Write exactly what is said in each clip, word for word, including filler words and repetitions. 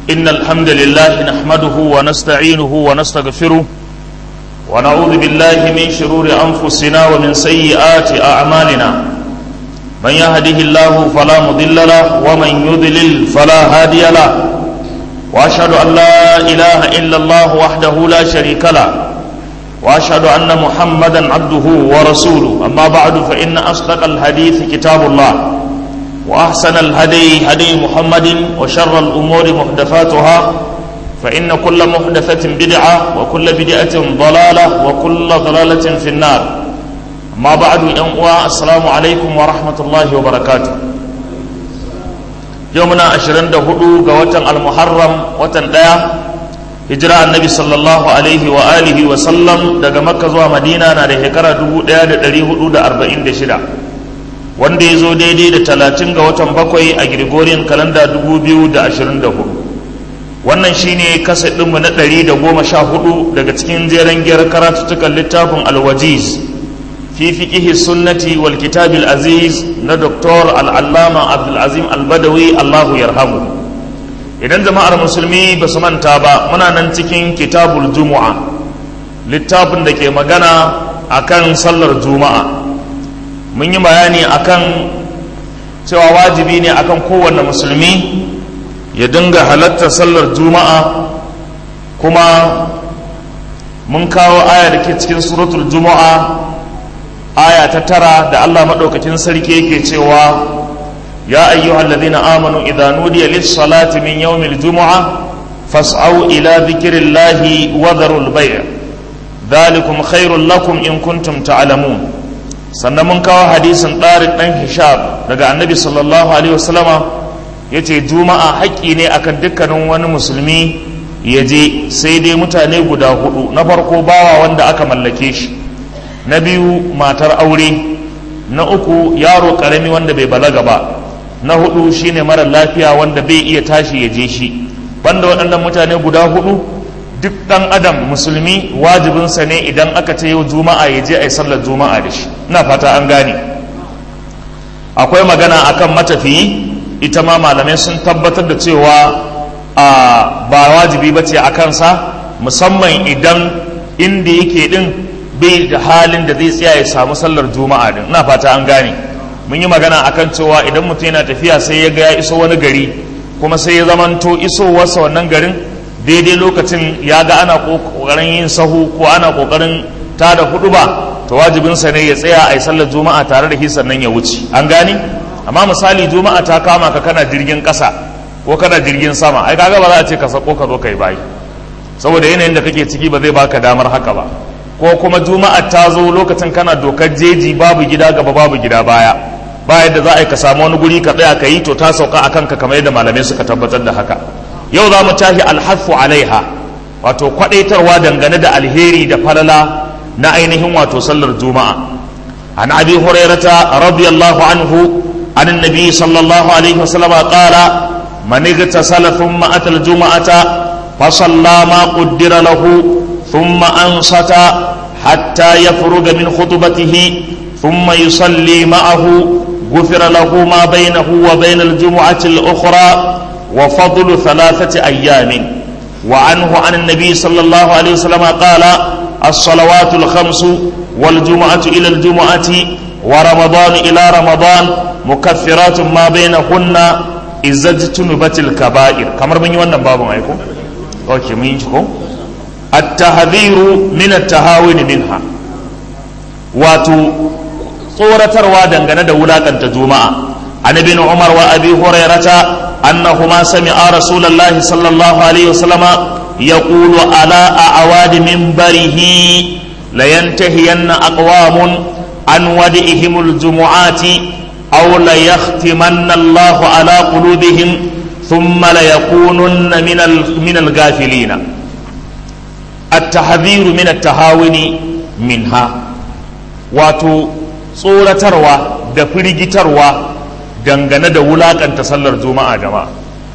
إن الحمد لله نحمده ونستعينه ونستغفره ونعوذ بالله من شرور أنفسنا ومن سيئات أعمالنا من يهده الله فلا مضل له ومن يضلل فلا هادي له وأشهد أن لا إله إلا الله وحده لا شريك له وأشهد أن محمدا عبده ورسوله أما بعد فإن أصدق الحديث كتاب الله وأحسن الهدي هدي محمد وشر الأمور محدثاتها فإن كل محدثة بدعة وكل بدعة ضلالة وكل ضلالة في النار أما بعد السلام عليكم ورحمة الله وبركاته يومنا عشرين دهدو قوة المحرم وتنقيا هجرة النبي صلى الله عليه وآله وسلم دقى مكة زوى مدينة نادي هكرا دهو ديا دلي هدو دا أربعين دشدا wanda ya zo daidai da talatin ga watan bakwai a Gregorian kalanda dubu biyu da ashirin da hudu. Wannan shine kasa ɗinmu na ɗari da goma sha hudu daga cikin jeren giyar karatuttukan littafin alwajiz fi fiqihi sunnati wal kitabil aziz na Doktor al'allama abdulazim albadawi allahu yarhamu. Idan jama'ar musulmi ba su manta ba muna nan cikin kitabul jumu'a, littafin da ke magana akan sallar juma'a. Mun yi bayani akan cewa wajibi ne akan kowanne musulmi ya dinga halartar sallar juma'a, kuma mun kawo aya da ke cikin suratul juma'a aya ta tara da Allah maɗaukakin sarki yake cewa ya ayyuhal ladina amanu idza nudiya lis salati min yawmil jumu'a fas'au ila dhikrillahi wa dharul bay' dhalikum khairul lakum in kuntum ta'lamun. Sannan mun kawo hadisin ɗarin ɗan hishab daga annabi sallallahu alaihi wasallama ya ce juma'a haƙƙi ne akan dukkanin wani musulmi ya je, sai dai mutane guda hudu. Na farko bawa wanda aka mallake shi, na biyu matar aure, na uku yaro ƙarami wanda bai balaga ba, na hudu shine mara lafiya wanda bai iya tashi ya je shi. Banda waɗannan mutane guda hudu, duk ɗan adam musulmi wajibinsa ne idan aka ce yau juma'a ya je a yi sallar juma'a da shi. Ina fata an gane. Akwai magana akan matafiyi, ita ma malamai sun tabbatar da cewa a ba wajibi ba ce a kansa, musamman idan inda yake din bai da halin da zai tsaya ya samu sallar juma'a din. Ina fata an gane. Mun yi magana akan cewa idan mutum yana tafiya sai ya ga ya iso wani gari, kuma sai ya zamanto isowarsa wannan garin daidai lokacin ya ga ana kokarin yin sahu ko ana kokarin tada hudu ba, to wajibinsa ne ya tsaya a yi sallar juma'a tare da shi sannan ya wuce. An gane. Amma misali juma'a ta kama ka kana jirgin kasa ko kana jirgin sama, ai kaga ba za a ce ka sako ka zo kai bayi, saboda yanayin da kake ciki ba zai baka damar haka ba. Ko kuma juma'a ta zo lokacin kana dokar jeji, babu gida gaba babu gida baya, ba yadda za a yi ka samu wani guri ka tsaya ka yi, to ta sauka akan ka kamar yadda malamai suka tabbatar da haka. Yau za mu tashi alhafu alaiha, wato kwadaitarwa dangane da alheri da falala na ainihin wato sallar juma'a. An abi hurairata radiyallahu anhu an annabi sallallahu alaihi wasallam qala man igtasala thumma ata aljum'ata fa salla ma qaddara lahu thumma ansata hatta yafruga min khutbatihi thumma yusalli ma'ahu ghufira lahu ma bainahu wa bain aljum'ati al-ukhra وفضل ثلاثة أيام. وعنه عن النبي صلى الله عليه وسلم قال الصلوات الخمس والجمعة إلى الجمعة ورمضان إلى رمضان مكفرات ما بينهن إذا اجتنبت الكبائر. كما من يوانا بابا معكم أوكي من ينشكم التحذير من التهاون منها، واتو صورة روادا غنى دولاك أنت جمعة. عن ابن عمر وأبي هريرة أنهما سمع رسول الله صلى الله عليه وسلم يقول على أعواد منبره لينتهين أقوام عن ودئهم الجمعات أو ليختمن الله على قلوبهم ثم ليكونن من من الغافلين. التحذير من التهاون منها، واتو صورة تروى دفرج تروى dangane da wulakanta sallar juma'a jama'a,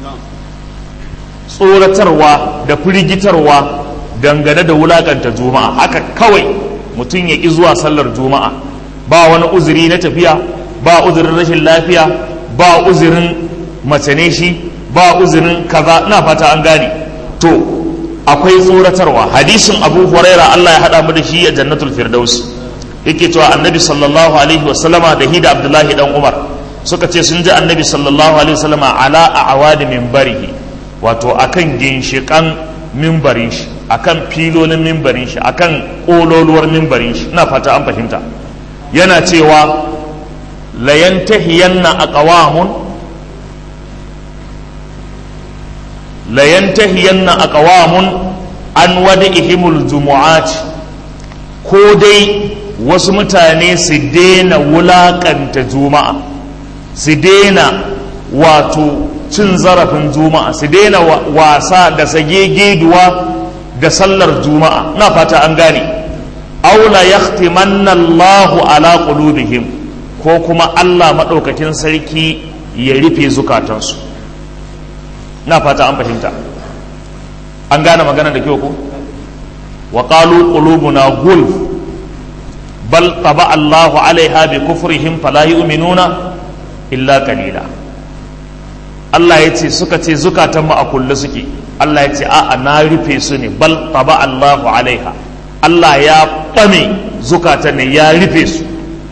tsoratarwa da firgitarwa dangane da wulakanta juma'a. Haka kawai mutum ya ƙi zuwa sallar juma'a, ba wani uzuri na tafiya, ba uzurin rashin lafiya, ba uzurin mace ne shi, ba uzurin kaza, ina fata an gane. To akwai tsoratarwa. Hadisin Abu Huraira Allah ya hada mu da shi a Jannatul Firdaus yake cewa Annabi sallallahu alaihi wasallama da hida Abdullahi dan Umar suka ce sun ji Annabi sallallahu alaihi wasallama ala a'wadi minbarihi, wato akan ginshikan minbarin shi, akan filolin minbarin shi, akan kololuwar minbarin shi, ina fata an fahimta. Yana cewa la yantahiyanna aqwamun la yantahiyanna aqwamun an wada'ihimul jumu'at, ko dai wasu mutane su daina wulakanta juma'a, su daina wato cin zarafin juma'a, su daina wasa da sagegeduwa da sallar juma'a, na fata an gane. aula yahtimanna Allahu ala qulubihim, ko kuma Allah madaukakin sarki ya rufe zukatansu. na fata an fahimta, an gane magana da kyau ko. wa qalu qulubuna gulf bal taba Allahu alaiha bi kufrihim fala yu'minuna illa qalila. Allah ya ce suka ce zukatan mu a kulle suke, Allah ya ce a'a na rufe su ne, bal taba Allahu alaiha, Allah ya ɓame zukatan ne, ya rufe su.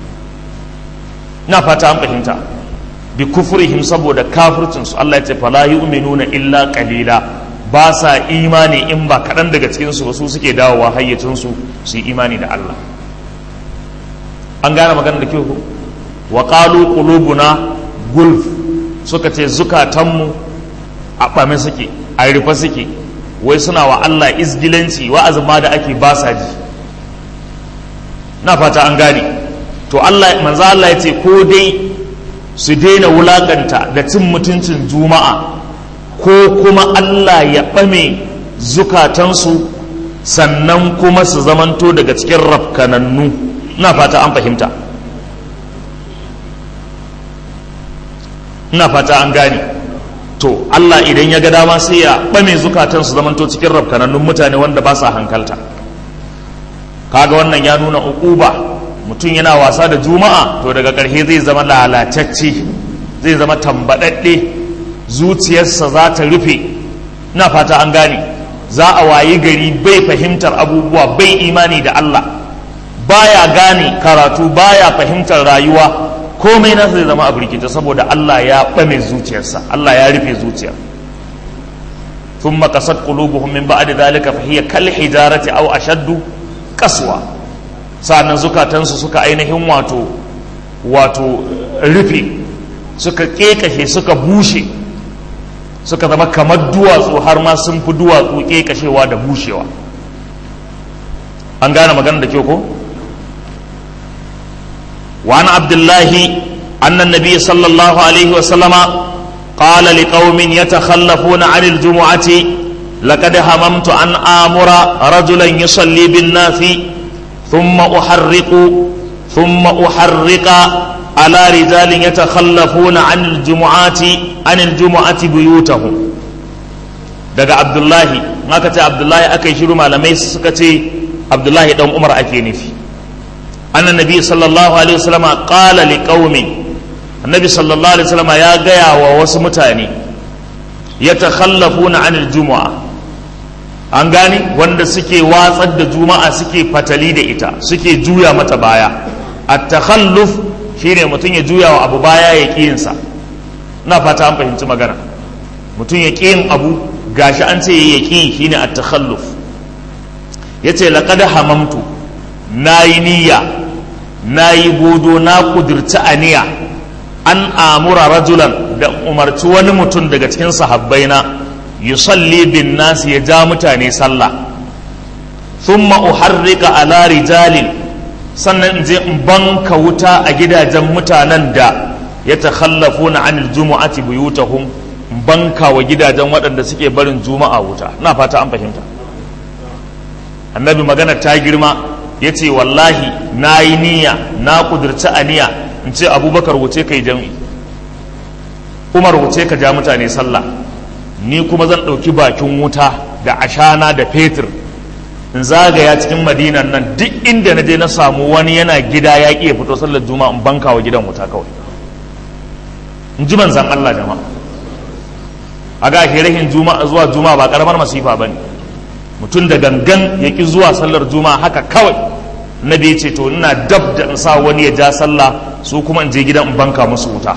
na fata an fahimta, bi kufrihim saboda kafircinsu. Allah ya ce fala yu'minuna illa qalila, ba sa imani in ba kaɗan daga cikinsu ba su suke dawowa hayyacinsu su yi imani da Allah. an gane magana da kyau. wa qalu qulubuna gulf, suka ce zukatanmu a ɓame suke, a rufe suke, wai suna wa Allah izgilanci, wa'azin ma da ake ba sa ji. na fata an gane. to Allah manzo Allah ya ce ko dai su daina wulakanta da cin mutuncin juma'a, ko kuma Allah ya ɓame zukatansu, sannan kuma su zamanto daga cikin rafkanannu. na fata an fahimta, ina fata an gane. to Allah idan ya ga dama sai ya ɓame zukatansu zamanto cikin rafkanannun mutane wanda ba sa hankalta. kaga wannan ya nuna uquba. mutum yana wasa da juma'a, to daga ƙarshe zai zama lalatacce, zai zama tambaɗaɗɗe, zuciyarsa za ta rufe. na fata an gane. za a wayi gari bai fahimtar abubuwa, bai imani da Allah, baya gane karatu, baya fahimtar rayuwa, komai na zai zama a birkita saboda Allah ya ɓame zuciyarsa, Allah ya rufe zuciyar. thumma qasat qulubuhum min ba'di dhalika fa hiya kal hijarati aw ashaddu qaswa. sa'annan zukatansu suka ainihin wato wato rufe, suka kekashe, suka bushe, suka zama kamar duwatsu, har ma sun fi duwatsu kekashewa da bushewa. an gane magana da kyau ko. وعن عبد الله أن النبي صلى الله عليه وسلم قال لقوم يتخلفون عن الجمعة لقد هممت أن آمر رجلا يصلي بالناس ثم أحرق ثم أحرق على رجال يتخلفون عن الجمعات عن الجمعة بيوتهم. daga Abdullahi, maka ce Abdullahi aka yi shiru, malamai suka ce Abdullahi dan Umar ake nufi. annan nabi sallallahu alaihi wasallama qala liqaumin, annabi sallallahu alaihi wasallama ya gaya wa wasu mutane yatakhallafuna anil jumu'a, an gane, wanda suke watsar da juma'a, suke fatali da ita, suke juya mata baya. at-takhalluf shine mutum ya juya wa abu baya ya ƙi yinsa. na fata an fahimci magana. mutum ya ƙi yin abu, gashi an ce ya ƙi, shine at-takhalluf. yace laqad hamamtu, nayi niyya, nayi godo, na kudirci aniya, an amura rajulan, da umarci wani mutum daga cikin sahabbaina, yusalli bin nasi, ya ja mutane sallah, thumma uharrika ala rijalin, sannan in je in banka wuta a gidajen mutanen da ya takhallafuna anil jumu'ati buyutahum, in banka wa gidajen waɗanda suke barin juma'a wuta. na fata an fahimta. annabi magana ta girma, ya ce wallahi na yi niyya, na kudurci aniya in ce abubakar wuce ka yi jam'i, umar wuce ka ja mutane sallah, ni kuma zan ɗauki bakin wuta da ashana da fetur in zagaya cikin madinan nan, duk inda na je na samu wani yana gida ya ƙi ya fito sallar juma'a, in banka wa gidan wuta kawai. in ji manzan Allah jama'a. a ga rahin juma'a zuwa juma'a ba karamar masifa bane. Mutum da gangan ya ki zuwa sallar juma'a haka kawai, nabi ya ce to ina dab da in sa wani ya ja sallah su kuma in je gidan in banka musu wuta.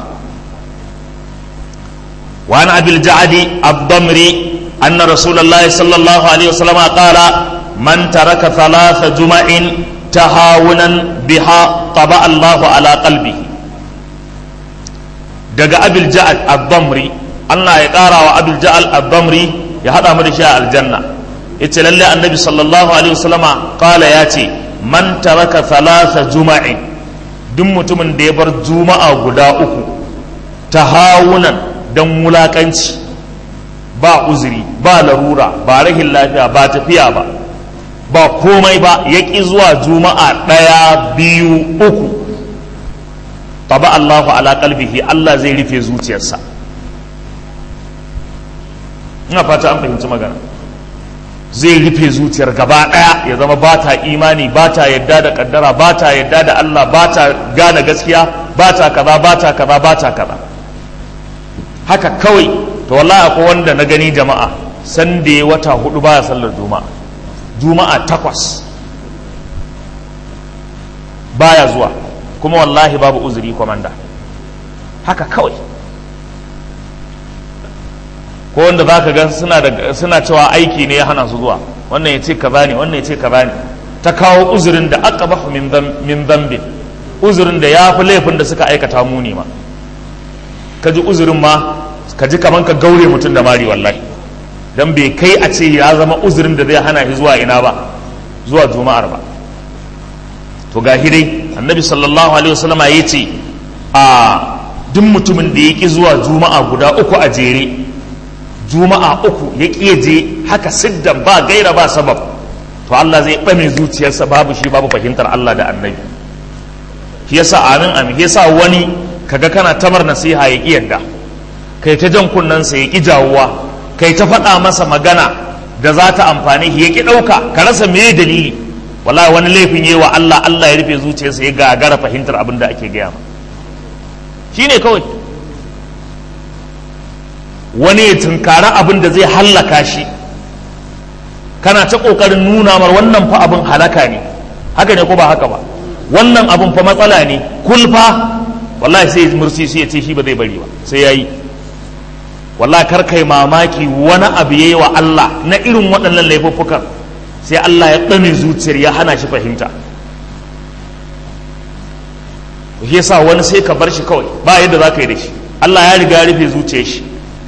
wa an abil ja'adi ad-damri anna rasulullahi sallallahu alaihi wasallam qala man taraka thalatha juma'in tahawunan biha taba Allahu ala qalbihi. daga abil ja'ad ad-damri, Allah ya kara wa abil ja'al ad-damri ya hada mu da shi a aljanna, yace lalle annabi sallallahu alaihi wasallama qala yace man taraka thalatha juma'in, duk mutumin da ya bar juma'a guda uku tahawunan dan wulakanci, ba uzuri ba larura ba rahin lafiya ba tafiya ba ba komai ba, ya ƙi zuwa juma'a ɗaya biyu uku, taba Allahu ala qalbihi, Allah zai rufe zuciyarsa. ina fata an fahimci magana, zai rufe zuciyar gaba ɗaya, ya zama ba ta imani ba ta yadda da kaddara ba ta yadda da Allah ba ta gane gaskiya ba ta kaza ba ta kaza ba ta kaza haka kawai. to wallahi akwai wanda na gani jama'a san da ya wata hudu baya sallar juma'a, juma'a takwas baya zuwa, kuma wallahi babu uzuri komanda, haka kawai. ko wanda za ka gan suna, suna cewa aiki ne ya hana su zuwa, wannan ya ce kaza ne wannan ya ce kaza ne, ta kawo uzurin da aqbahu min dhanbin, uzurin da ya fi laifin da suka aikata muni ma. ka ji uzurin ma ka ji kaman ka gaure mutum da mari wallahi, dan bai kai a ce ya zama uzurin da zai hana shi zuwa ina ba, zuwa juma'ar ba. to ga dai annabi sallallahu alaihi wasallam ya ce a duk mutumin da ya ki zuwa juma'a guda uku a jere, juma'a uku ya ki je haka siddan ba gaira ba sabab, to Allah zai ɓame zuciyarsa, babu shi babu fahimtar Allah da annabi. shi yasa amin amin yasa wani kaga kana tamar nasiha ya ki yadda, kai ta jan kunnensa ya ki jawuwa, kai ta faɗa masa magana da za ta amfani shi ya ki ɗauka, ka rasa me dalili. wallahi wani laifin yi wa Allah, Allah ya rufe zuciyarsa ya gagara fahimtar abin da ake gaya ma, shi ne kawai. wani ya tunkara abin da zai hallaka shi, kana ta ƙoƙarin nuna mar wannan fa abin halaka ne, haka ne ko ba haka ba, wannan abin fa matsala ne, kulfa, wallahi sai mursi sai ya ce shi ba zai bari ba, sai ya yi. wallahi kar kai mamaki wani abu yayi wa Allah na irin waɗannan laifuffukan, sai Allah ya ɗame zuciyar ya hana shi fahimta. shi yasa wani sai ka bar shi kawai, ba yadda za ka yi da shi, Allah ya riga ya rufe zuciyar shi.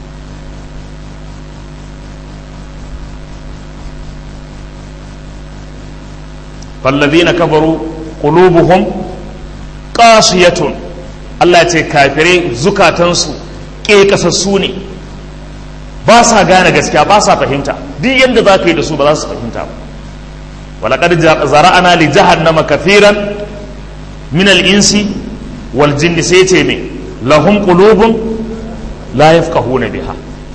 fallazina kafaru qulubuhum qasiyatun, Allah ya ce kafirai zukatansu ƙeƙasassu ne, ba sa gane gaskiya ba sa fahimta, duk yadda za ka yi da su ba za su fahimta ba. walaƙar zara'ana li jahannama kathiran min al-insi wal jinni, sai ce me lahum qulubun la yafqahuna biha.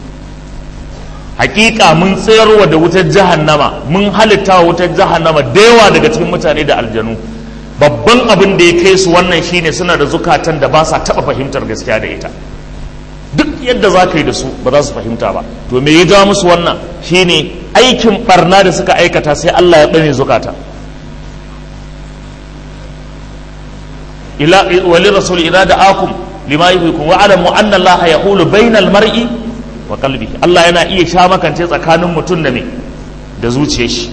hakika mun tsayarwa da wutar jahannama, mun halitta wa wutar jahannama da yawa daga cikin mutane da aljanu. babban abin da ya kai su wannan shine suna da zukatan da ba sa taɓa fahimtar gaskiya da ita, duk yadda za ka yi da su ba za su fahimta ba. to me ya jawo musu wannan shine aikin barna da suka aikata, sai Allah ya ɓame zukata. ila wali rasul idza da'akum lima yuhyikum wa alamu anna Allah yahulu bainal mar'i wa qalbihi, Allah yana iya sha makance tsakanin mutum da me da zuciyar shi.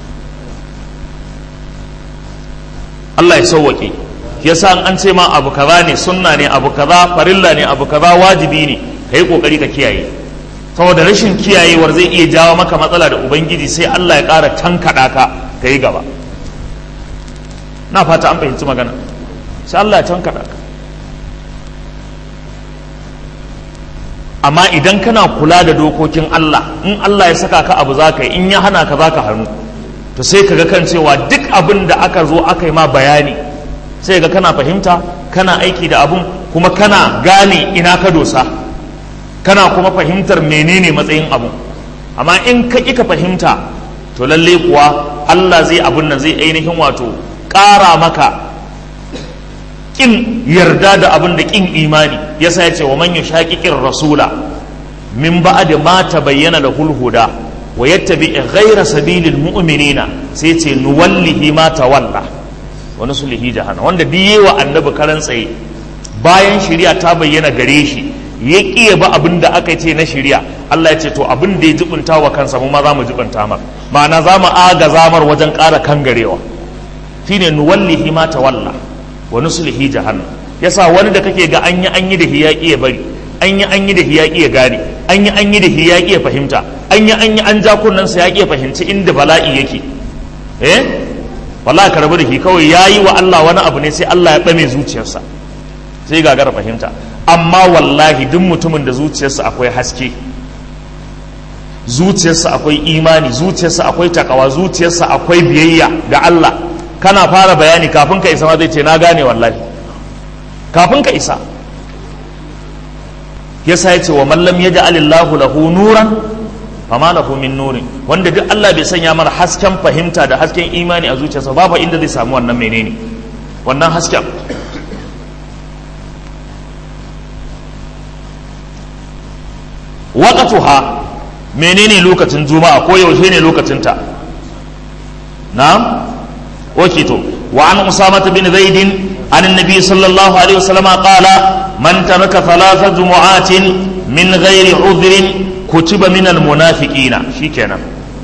Allah ya sauwake. yasa an ce ma abu kaza ne sunna ne, abu kaza farilla ne, abu kaza wajibi ne, ka yi kokari ka kiyaye, saboda rashin kiyayewar zai iya jawo maka matsala da ubangiji, sai Allah ya ƙara tankaɗa ka ka yi gaba. na fata an fahimci magana, sai Allah ya tankaɗa ka. amma idan kana kula da dokokin Allah, in Allah ya saka ka abu za ka yi, in ya hana ka za ka hannu, to sai ka ga kan cewa duk abin da aka zo aka yi ma bayani, sai ga kana fahimta, kana aiki da abun, kuma kana gane ina ka dosa, kana kuma fahimtar menene matsayin abun. amma in ka ƙi ka fahimta, to lalle kuwa Allah zai abun nan zai ainihin wato ƙara maka ƙin yarda da abin da ƙin imani. yasa ya ce wa man yushaqiqir rasula min ba'd ma tabayyana lahul huda wa yattabi ghayra sabilil mu'minina sai ce nuwallihi ma tawalla wa nuslihi jahannam. wanda diye wa annabi karan tsaye bayan shari'a ta bayyana gare shi ya kiya ba abin da aka ce na shari'a, Allah ya ce to abin da ya jibunta wa kansa mu ma za mu jibunta mar, ma'ana za mu aga zamar wajen ƙara kangarewa. shine nuwallihi ma tawalla wa nuslihi jahannam. yasa wani da kake ga an yi an yi da hiyaki ya bari, an yi an yi da hiyaki ya gane, an yi an yi da hiyaki ya fahimta, an yi an yi an ja kunnan sa ya fahimci inda bala'i yake. eh wallahi ka rabu da shi kawai, yayi wa Allah wani abu ne sai Allah ya dame zuciyarsa sai gagara fahimta. amma wallahi duk mutumin da zuciyarsa akwai haske, zuciyarsa akwai imani, zuciyarsa akwai takawa, zuciyarsa akwai biyayya ga Allah, kana fara bayani kafin ka isa ma zai ce na gane wallahi, kafin ka isa. yasa ya ce wa mallam ya ja'alillahu lahu nuran fama lahu min nurin, wanda duk Allah bai sanya mana hasken fahimta da hasken imani a zuciyarsa, babu inda zai samu wannan menene wannan hasken. waqatuha, menene lokacin juma'a ko yaushe ne lokacinta? na'am oke to wa an usama bin zaid an annabi sallallahu alaihi wasallam qala man taraka thalatha jumu'atin min ghairi udhrin kutiba min almunafiqina. shikenan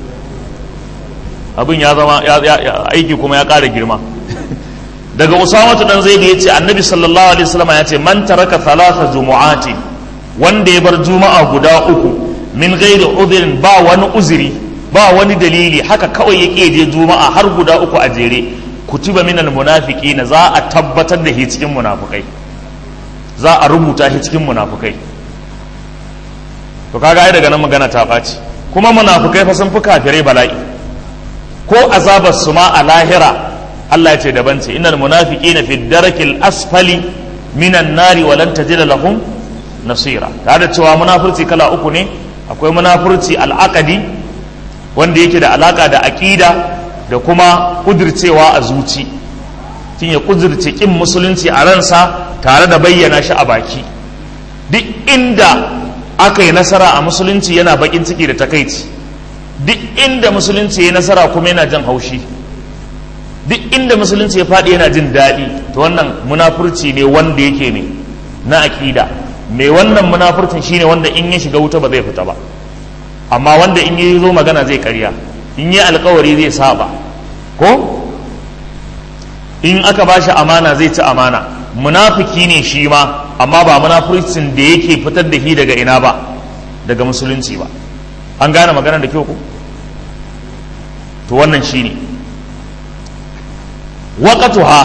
abin ya zama aiki kuma ya ƙara girma. daga usama dan zaid yace annabi sallallahu alaihi wasallam yace man taraka thalatha jumu'atin, wanda ya bar juma'a guda uku min ghairi udhrin, ba wani uzuri ba wani dalili, haka kawai yake je juma'a har guda uku a jere, kutiba minal munafiqina, za a tabbatar da shi cikin munafukai, za a rubuta shi cikin munafukai. to kaga ai daga nan magana ta ɓaci. kuma munafukai fa sun fi kafirai bala'i, ko azabar su ma a lahira Allah ya ce daban ce, innal munafiqina fi darakil asfali minan nari wa lan tajida lahum nasira. tare da cewa munafurci kala uku ne, akwai munafurci al'aqadi wanda yake da alaka da aqida da kuma kudircewa a zuci, tun ya kudirce kin musulunci a ransa tare da bayyana shi a baki. duk inda aka yi nasara a musulunci yana bakin ciki da takaici, duk inda musulunci ya nasara kuma yana jin haushi, duk inda musulunci ya faɗi yana jin daɗi. to wannan munafurci ne wanda yake ne na aqida. mai wannan munafurcin shine wanda in ya shiga wuta ba zai fita ba, amma wanda in yi zo magana zai karya, in yi alkawari zai saba, ko in aka ba shi amana zai ci amana. munafiki ne shi ma, amma ba munafurcin da yake fitar da shi daga ina ba, daga musulunci ba. an gane magana da kyau ko? to wannan shine waqatuha,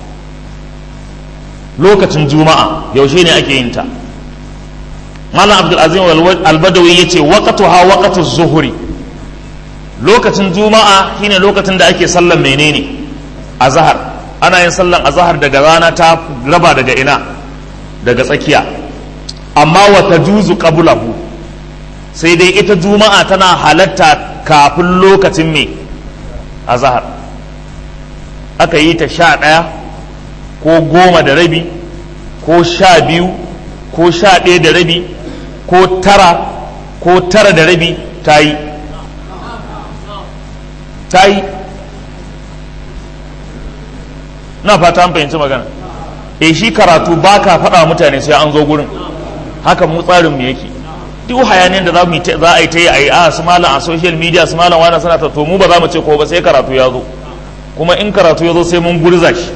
lokacin juma'a yaushe ne ake yin ta? malam abdulazim albadawi ya ce waqatuha waqatu zuhuri, lokacin juma'a shine lokacin da ake sallan menene azhar. ana yin sallan azhar daga rana ta raba daga ina, daga tsakiya. amma wata juzu qablahu, sai dai ita juma'a tana halatta kafin lokacin me azhar. aka yi ta sha ɗaya ko goma da rabi ko sha biyu ko sha ɗaya da rabi ko tara ko tara da rabi, ta yi ta yi na fata an fahimci magana. e shi karatu ba ka faɗa mutane sai an zo gurin, haka mu tsarin mu yake. duk hayanin da za mu za a yi ta yi a yi a su malam a social media, su malam wani sana ta, to mu ba za mu ce ko ba sai karatu ya zo, kuma in karatu ya zo sai mun gurza shi.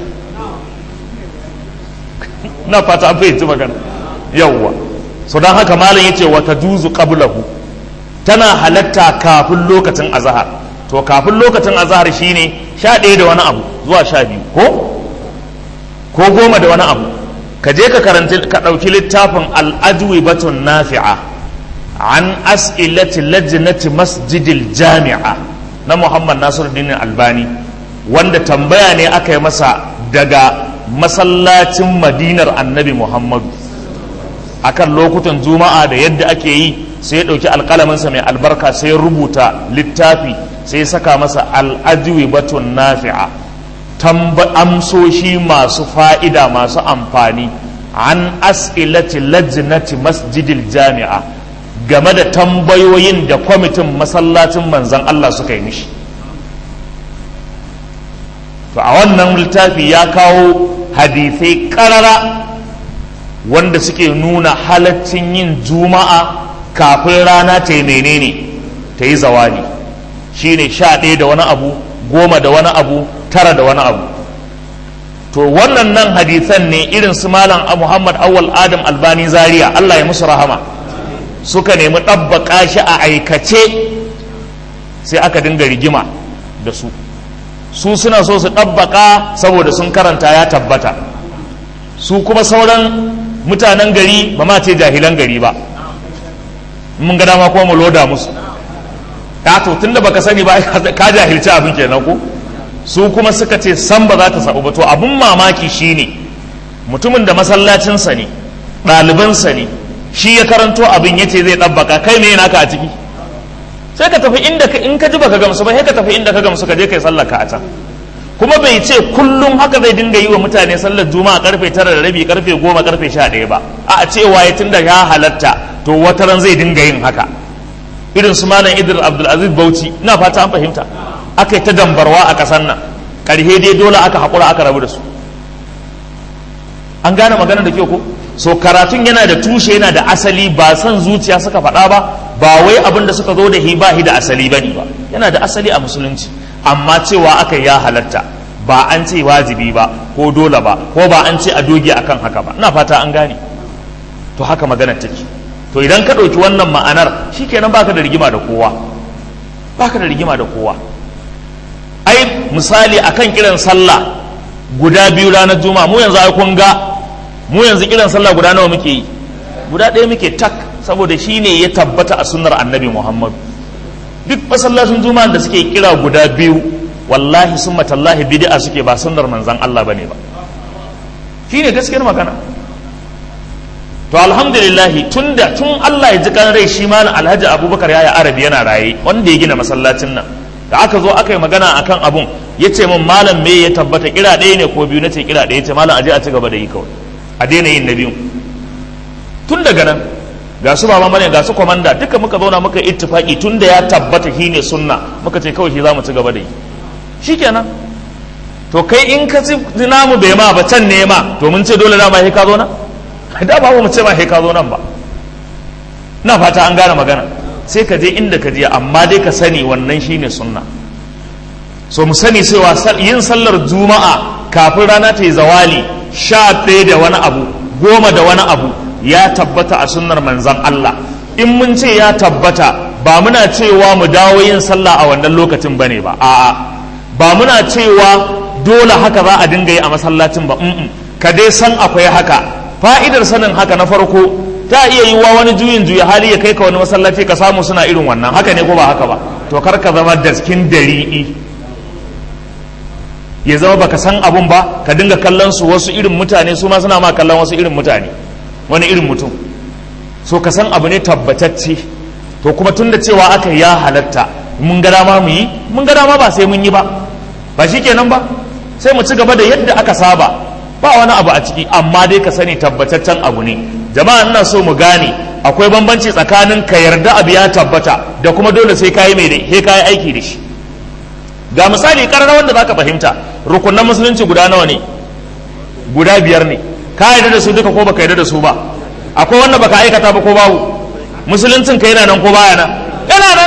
na fata an fahimci magana yawwa. so don haka malam yace wata juzu qablahu, tana halatta kafin lokacin azhar. to kafin lokacin azhar shine sha ɗaya da wani abu zuwa sha biyu ko ko goma da wani abu. ka je ka karanta ka ɗauki littafin al-ajwibatun nafi'a an as'ilati lajnati masjidil jami'a na Muhammad Nasiruddin Albani, wanda tambaya ne aka yi masa daga masallacin Madinar Annabi Muhammadu akan lokutan juma'a da yadda ake yi. sai ya ɗauki alƙalaminsa mai albarka sai ya rubuta littafi, sai ya saka masa al-ajwibatun nafi'a, amsoshi masu fa'ida masu amfani an as'ilati lajnati masjidil jami'a, game da tambayoyin da kwamitin masallacin manzan Allah suka yi mishi. To a wannan littafi ya kawo hadisai karara wanda suke nuna halaccin yin juma'a kafin rana ta yi menene ta yi zawali, shine sha ɗaya da wani abu, goma da wani abu, tara da wani abu. To wannan nan hadisan ne irin su malam Muhammad Awwal Adam Albani Zaria, Allah ya musu rahama, suka nemi ɗabbaƙa shi a aikace, sai aka dinga rigima da su. Su suna so su ɗabbaƙa saboda sun karanta ya tabbata, su kuma sauran mutanen gari ba ma ce jahilan gari ba, mun ga dama kuma mu loda musu. Ya to tunda baka sani ba ka jahilci abin kenan ko. Su kuma suka ce san ba za ta sabu ba. To abun mamaki shine mutumin da masallacinsa ne, ɗalibansa ne, shi ya karanto abin yace zai ɗabbaka, kai me naka a ciki? Sai ka tafi inda in ka ji baka gamsu ba, sai ka tafi inda ka gamsu ka je kai sallar ka a can. Kuma bai ce kullum haka zai dinga yi wa mutane sallar juma'a karfe tara da rabi, karfe goma, karfe sha ɗaya ba. A cewa ya tunda ya halatta to wataran zai dinga yin haka. Irin su malam Idris Abdulaziz Bauchi, ina fata an fahimta. Aka yi ta dambarwa a ƙasar nan, ƙarhe dai dole aka haƙura aka rabu da su. An gane magana da kyau ko? So karatun yana da tushe, yana da asali, ba san zuciya suka faɗa ba, ba wai abin da suka zo da hi ba hi da asali bane ba, yana da asali a musulunci. Amma cewa aka ya halatta, ba an ce wajibi ba ko dole ba, ko ba an ce a doge akan haka ba. Ina fata an gane. To haka maganar take. To idan ka ɗauki wannan ma'anar, shikenan baka da rigima da kowa, baka da rigima da kowa. Ai misali akan kiran sallah guda biyu ranar juma'a, mu yanzu ai kun ga mu yanzu kiran sallah guda nawa muke yi? Guda ɗaya muke tak, saboda shi ne ya tabbata a sunnar annabi Muhammadu. Duk masallacin juma'a da suke kira guda biyu, wallahi summa tallahi bid'a suke, ba sunnar manzon Allah bane ba. Shi ne gaskiyar magana. To alhamdulillah tunda tun Allah ya ji kan rai shi malam Alhaji Abubakar Yaya Arabi yana raye, wanda ya gina masallacin nan, da aka zo aka yi magana akan abun, ya ce min malam me ya tabbata kira ɗaya ne ko biyu? Na ce kira ɗaya. Ya ce malam aje a ci gaba da yi kawai, a daina yin na biyu. Tun daga nan ga su baba mane ga su komanda duka muka zauna muka yi ittifaki, tun da ya tabbata shi ne sunna, muka ce kawai shi za mu ci gaba da yi. Shikenan. To kai in ka ci namu bai ma ba can ne ma, to mun ce dole dama sai ka zo nan? Da ba mu ce ma sai ka zo nan ba. Na fata an gane magana. Sai ka je inda ka je, amma dai ka sani wannan shine sunna. So mu sani cewa yin sallar juma'a kafin rana ta yi zawali sha ɗaya da wani abu, goma da wani abu, ya tabbata a sunnar manzan Allah. In mun ce ya tabbata, ba muna cewa mu dawo yin sallah a wannan lokacin bane ba, a'a, ba muna cewa dole haka za a dinga yi a masallacin ba, mm ka dai san akwai haka. Fa'idar sanin haka na farko, ta iya yi wa wani juyin juya hali ya kai ka wani masallaci ka samu suna irin wannan, haka ne ko ba haka ba? To kar ka zama daskin dari'i, ya zama baka san abun ba, ka dinga kallon su wasu irin mutane, su ma suna ma kallon wasu irin mutane, wani irin mutum. So ka san abu ne tabbatacce. To kuma tunda cewa aka ya halatta, mun ga dama mu yi, mun ga dama ba sai mun yi ba, ba shi kenan ba, sai mu ci gaba da yadda aka saba, ba wani abu a ciki. Amma dai ka sani tabbataccen abu ne. Jama'a ina so mu gane akwai bambanci tsakanin ka yarda abu ya tabbata da kuma dole sai kayi mai dai, sai kayi aiki da shi. Ga misali karara wanda zaka fahimta, rukunan musulunci guda nawa ne? Guda biyar ne. Ka yarda da su duka ko baka yarda da su ba? Akwai wanda baka aikata ba ko babu? Musuluncin ka yana nan ko baya nan? Yana nan.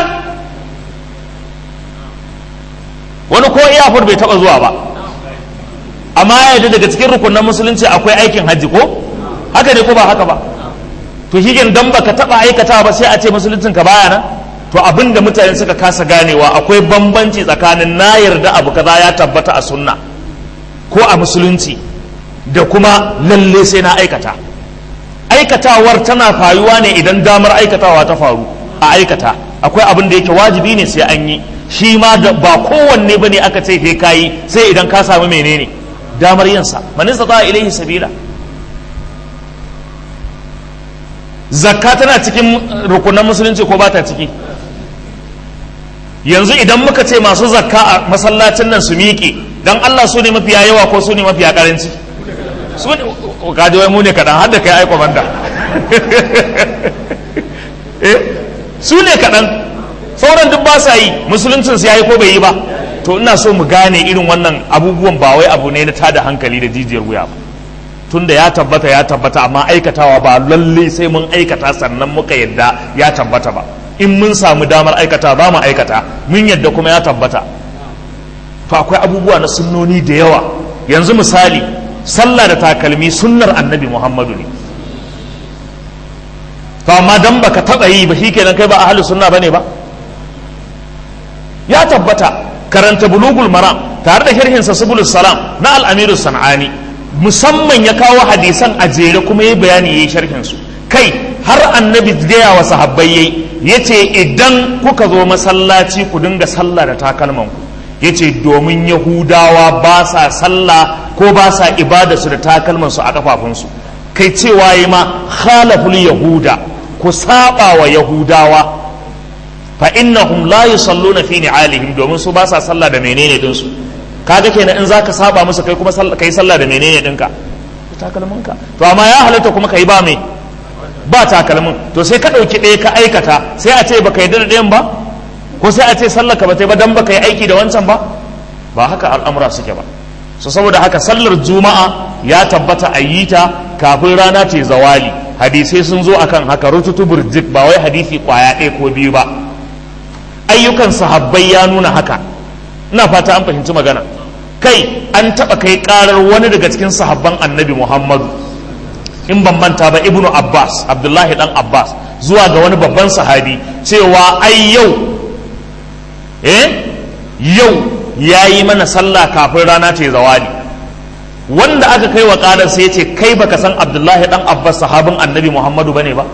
Wani ko iyafur bai taba zuwa ba, amma ya yarda daga cikin rukunan musulunci akwai aikin hajji ko? Haka ne ko ba haka ba? To shi dan baka taba aikata ba sai a ce musuluncin ka baya nan? To abin da mutane suka kasa ganewa, akwai bambanci tsakanin na yarda abu kaza ya tabbata a sunna ko a musulunci da kuma lalle sai na aikata. Aikatawar tana faruwa ne idan damar aikatawa ta faru a aikata. Akwai abin da yake wajibi ne sai an yi, shi ma ba kowanne bane aka ce sai kayi, sai idan ka samu menene damar yinsa. Man istata ilaihi sabila. Zakka tana cikin rukunan musulunci ko ba ta ciki? Yanzu idan muka ce masu zakka a masallacin nan su miƙe, dan Allah su ne mafiya yawa ko su ne mafiya karanci? Su ne, kaji wai mu ne kaɗan, har da kai aiko banda. eh su ne kaɗan, sauran duk ba sa yi. Musuluncin su yayi ko bai yi ba? To ina so mu gane irin wannan abubuwan ba wai abu ne na tada hankali da jijiyar wuya ba, tunda ya tabbata ya tabbata, amma aikatawa ba lalle sai mun aikata sannan muka yadda ya tabbata ba. In mun samu damar aikata ba mu aikata, mun yadda kuma ya tabbata. To akwai abubuwa na sunnoni da yawa. Yanzu misali, sallah da takalmi sunnar annabi Muhammadu ne. To amma dan baka taba yi ba shikenan kai ba ahlus sunna bane ba? Ya tabbata. Karanta bulugul maram tare da sharhin sa subulus salam na al-amirus sanani, musamman ya kawo hadisan a jere kuma yayi bayani yayi sharhin su. Kai har annabi gaya wa sahabbai yayi yace idan kuka zo masallaci ku dinga sallah da takalman ku, yace domin yahudawa ba sa sallah ko ba sa ibada su da takalman su a kafafun su. Kai cewa yi ma khalaful yahuda, ku saba wa yahudawa, fa innahum la yusalluna fi ni'alihim, domin su ba sa sallah da menene din su. Kaga kenan in zaka saba musu kai kuma kai sallah da menene dinka? Takalminka. To amma ya halatta kuma kai ba me ba takalmin, to sai ka ɗauki ɗaya ka aikata, sai a ce baka yi da ɗayan ba, ko sai a ce sallar ka ba ta ba dan baka yi aiki da wancan ba? Ba haka al'amura suke ba. So saboda haka sallar juma'a ya tabbata a yi ta kafin rana ta zawali. Hadisai sun zo akan haka rututu burjik, ba wai hadisi kwaya ɗaya ko biyu ba. Ayyukan sahabbai ya nuna haka. Ina fata an fahimci magana. Kai an taɓa kai ƙarar wani daga cikin sahabban annabi Muhammadu, in ban manta ba, ibnu Abbas, Abdullahi dan Abbas, zuwa ga wani babban sahabi cewa ai yau eh yau yayi mana sallah kafin rana ta zawali. Wanda aka kai wa ƙarar sai ya ce kai baka san Abdullahi dan Abbas sahabin annabi Muhammadu bane ba?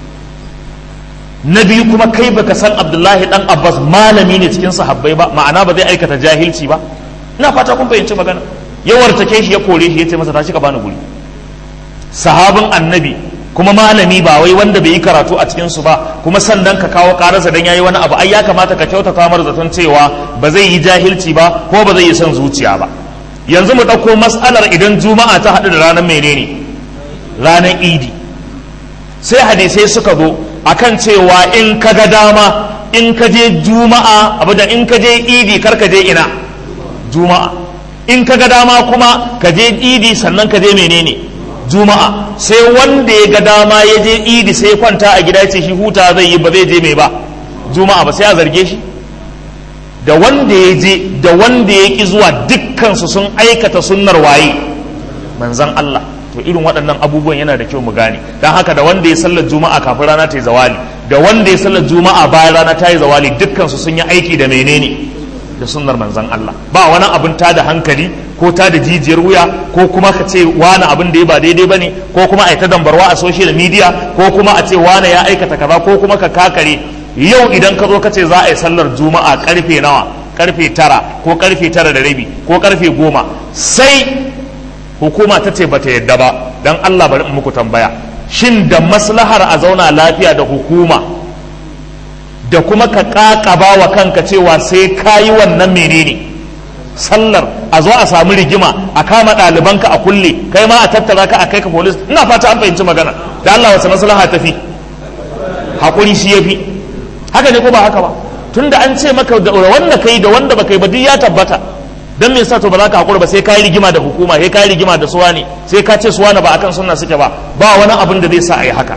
Na biyu kuma kai baka san Abdullahi dan Abbas malami ne cikin sahabbai ba, ma'ana ba zai aikata jahilci ba. Ina fata kun fahimci magana. Yawar take shi ya kore shi ya ce masa tashi ka bani guri. Sahabin annabi kuma malami, ba wai wanda bai yi karatu a cikin su ba, kuma sannan ka kawo karasa dan yayi wani abu, ai ya kamata ka kyautata mar zaton cewa ba zai yi jahilci ba ko ba zai yi son zuciya ba. Yanzu mu dauko mas'alar idan juma'a ta haɗu da ranar menene, ranar idi, sai hadisai suka zo akan cewa in ka ga dama in ka je juma'a abu da in ka je idi kar ka je ina juma'a, in ka ga dama kuma ka je idi sannan ka je menene juma'a. Sai wanda ya ga dama ya je idi sai ya kwanta a gida ya ce shi huta zai yi ba zai je mai ba juma'a ba, sai a zarge shi. Da wanda ya je da wanda ya ki zuwa dukkansu sun aikata sunnar waye, manzon Allah. To irin waɗannan abubuwan yana da kyau mu gane. Don haka da wanda ya sallar juma'a kafin rana ta yi zawali da wanda ya sallar juma'a bayan rana ta yi zawali, dukkansu sun yi aiki da menene, da sunnar manzon Allah. Ba wani abin ta da hankali ko ta da jijiyar wuya, ko kuma ka ce wani abin da ya ba daidai bane, ko kuma a ta dambarwa a social media, ko kuma a ce wani ya aikata kaza, ko kuma ka kakare. Yau idan ka zo ka ce za a yi sallar juma'a karfe nawa, karfe tara ko karfe tara da rabi ko karfe goma, sai hukuma ta ce bata yadda ba, dan Allah bari in muku tambaya, shin da maslahar a zauna lafiya da hukuma da kuma ka kakaba wa kanka cewa sai kayi wannan menene sallar, a zo a samu rigima, a kama ɗalibanka a kulle, kai ma a tattara ka a kai ka police? Ina fata an fahimci magana. Da Allah wace maslaha tafi? Hakuri shi yafi. Haka ne ko ba haka ba? Tunda an ce maka da wanda kai da wanda baka yi ba duk ya tabbata. Dan me yasa to ba za ka hakura ba sai kai rigima da hukuma, sai kai rigima da suwa ne, sai ka ce suwa na ba akan sunna suke ba, ba wani abin da zai sa a yi haka.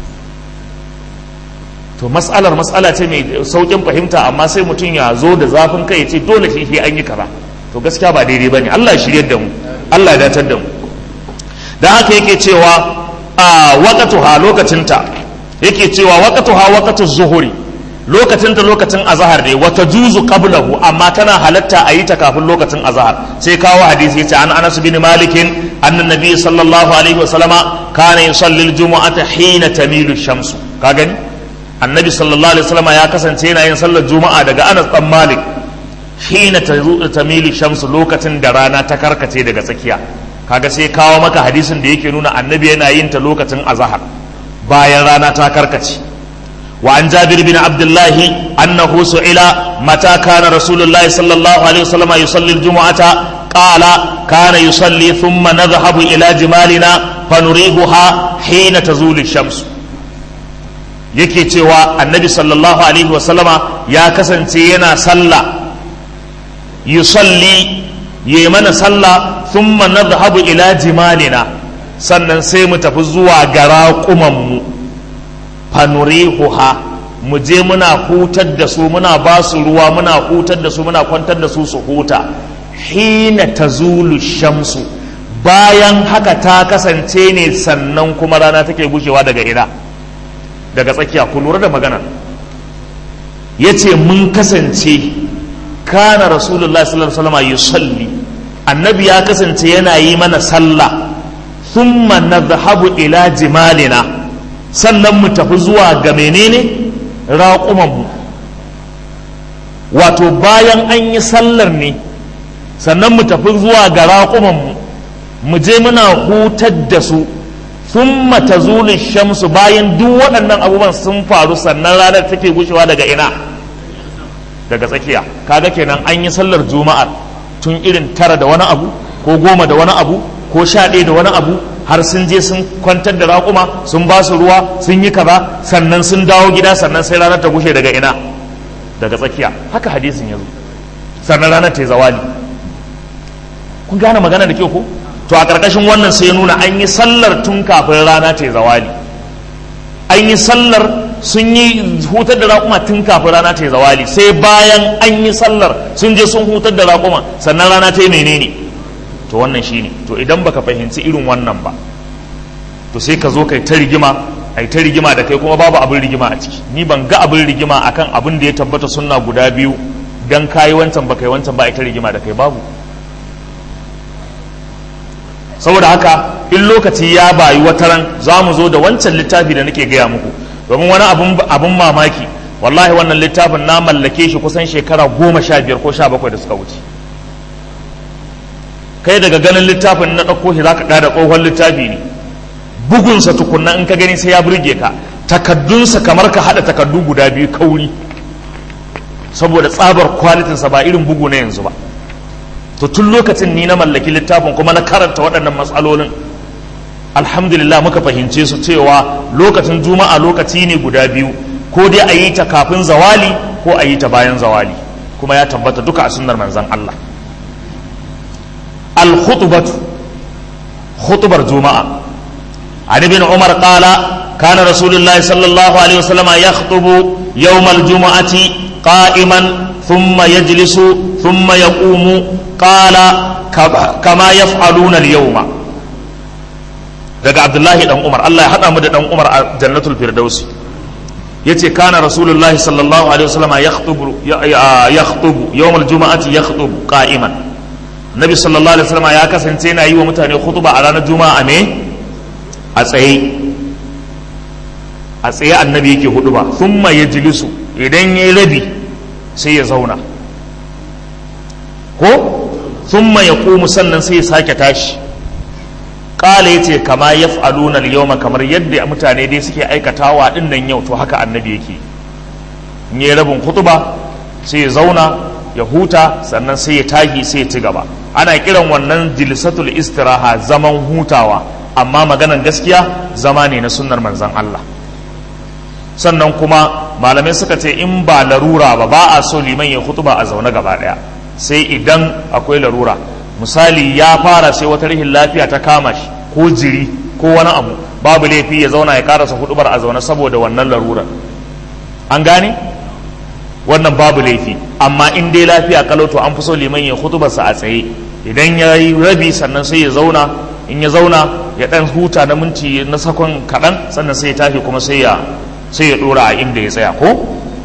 To mas'alar mas'ala ce mai saukin fahimta, amma sai mutum ya zo da zafin kai ya ce dole shi sai an yi kaza. To gaskiya ba daidai bane. Allah ya shiryar da mu, Allah ya datar da mu. Dan haka yake cewa a waqatuha lokacinta, yake cewa waqatuha waqatu zuhuri, lokacinta lokacin azhar ne, wata juzu qablahu, amma tana halatta a yi ta kafin lokacin azhar. Sai kawo hadisi yace an Anas bin Malik anna nabiy sallallahu alaihi wasallama kana yusalli al-jumu'ata hina tamilu shamsu. Ka gani annabi sallallahu alaihi wasallama ya kasance yana yin sallar juma'a daga Anas dan Malik hina tamilu shamsu, lokacin da rana ta karkace daga tsakiya. Kaga sai kawo maka hadisin da yake nuna annabi yana yin ta lokacin azhar bayan rana ta karkace. وعن جابر بن عبد الله أنه سئل متى كان رسول الله صلى الله عليه وسلم يصلي الجمعة قال كان يصلي ثم نذهب إلى جمالنا فنريحها حين تزول الشمس. yake cewa annabi sallallahu alaihi wasallama ya kasance yana sallah yusalli yayi mana sallah thumma nadhhabu ila jimalina sannan sai mu tafi zuwa ga raƙumanmu fanurihuha mu je muna hutar da su muna ba su ruwa muna hutar da su muna kwantar da su su huta hina tazulu shamsu bayan haka ta kasance ne sannan kuma rana take gushewa daga ina daga tsakiya ku lura da magana yace mun kasance kana rasulullahi sallallahu alaihi wasallam yusalli annabi ya kasance yana yi mana sallah thumma nadhhabu ila jimalina sannan mu tafi zuwa ga menene raƙumanmu wato bayan an yi sallar ne sannan mu tafi zuwa ga raƙumanmu mu je muna hutar da su thumma tazulu shamsu bayan duk waɗannan abubuwan sun faru sannan ranar take gushewa daga ina daga tsakiya kaga kenan an yi sallar juma'a tun irin tara da wani abu ko goma da wani abu ko sha ɗaya da wani abu har sun je sun kwantar da raƙuma sun ba su ruwa sun yi kaza sannan sun dawo gida sannan sai ranar ta gushe daga ina daga tsakiya haka hadisin ya zo sannan ranar ta yi zawali kun gane magana da kyau ko to a ƙarƙashin wannan sai ya nuna an yi sallar tun kafin rana ta yi zawali an yi sallar sun yi hutar da raƙuma tun kafin rana ta yi zawali sai bayan an yi sallar sun je sun hutar da raƙuma sannan rana ta yi menene to wannan shine to idan baka fahimci irin wannan ba to sai ka zo kai ta rigima ai ta rigima da kai kuma babu abin rigima a ciki ni ban ga abin rigima akan abin da ya tabbata sunna guda biyu dan kayi wancan baka yi wancan ba ai ta rigima da kai babu saboda haka in lokaci ya bayi wataran za mu zo da wancan littafi da nake gaya muku domin wani abun mamaki wallahi wannan littafin na mallake shi kusan shekara goma sha biyar ko sha bakwai da suka wuce kai daga ganin littafin na ɗauko shi za ka ƙada tsohon littafi ne bugunsa tukunna in ka gani sai ya burge ka takaddunsa kamar ka haɗa takaddu guda biyu kauri saboda tsabar kwalitinsa ba irin bugu na yanzu ba to tun lokacin ni na mallaki littafin kuma na karanta waɗannan matsalolin alhamdulillah muka fahimce su cewa lokacin juma'a lokaci ne guda biyu ko dai a yi ta kafin zawali ko a yi ta bayan zawali kuma ya tabbata duka a sunnar manzon Allah al-khutbatu khutbar juma'a an ibn umar qala kana rasulullahi sallallahu alaihi wasallam yakhutubu yawm al-jum'ati qa'iman thumma yajlisu thumma yaqumu qala kama yaf'aluna al-yawma daga abdullahi dan umar Allah ya hada mu da dan umar a jannatul firdausi yace kana rasulullahi sallallahu alaihi wasallam yakhutubu yakhutubu yawm al-jum'ati yakhutubu qa'iman nabi sallallahu alaihi wasallam ya kasance yana yi wa mutane khutba a ranar juma'a me a tsaye a tsaye annabi yake huduba thumma yajlisu idan yayi rabi sai ya zauna ko thumma yaqumu sannan sai ya sake tashi qala yace kama yaf'aluna al-yawma kamar yadda mutane dai suke aikatawa din nan yau to haka annabi yake in yayi rabin khutba sai ya zauna ya huta sannan sai ya tashi sai ya ci gaba ana kiran wannan jilsatul istiraha zaman hutawa amma maganan gaskiya zama ne na sunnar manzon Allah sannan kuma malamai suka ce in ba larura ba ba a so liman ya hutuba a zaune gaba daya sai idan akwai larura misali ya fara sai wata rihin lafiya ta kama shi ko jiri ko wani abu babu laifi ya zauna ya karasa hudubar a zaune saboda wannan larurar an gane wannan babu laifi amma in dai lafiya kalau to an fi so liman ya hutubarsa a tsaye idan ya yi rabi sannan sai ya zauna in ya zauna ya dan huta na minti na sakon kaɗan sannan sai ya tashi kuma sai ya sai ya dora a inda ya tsaya ko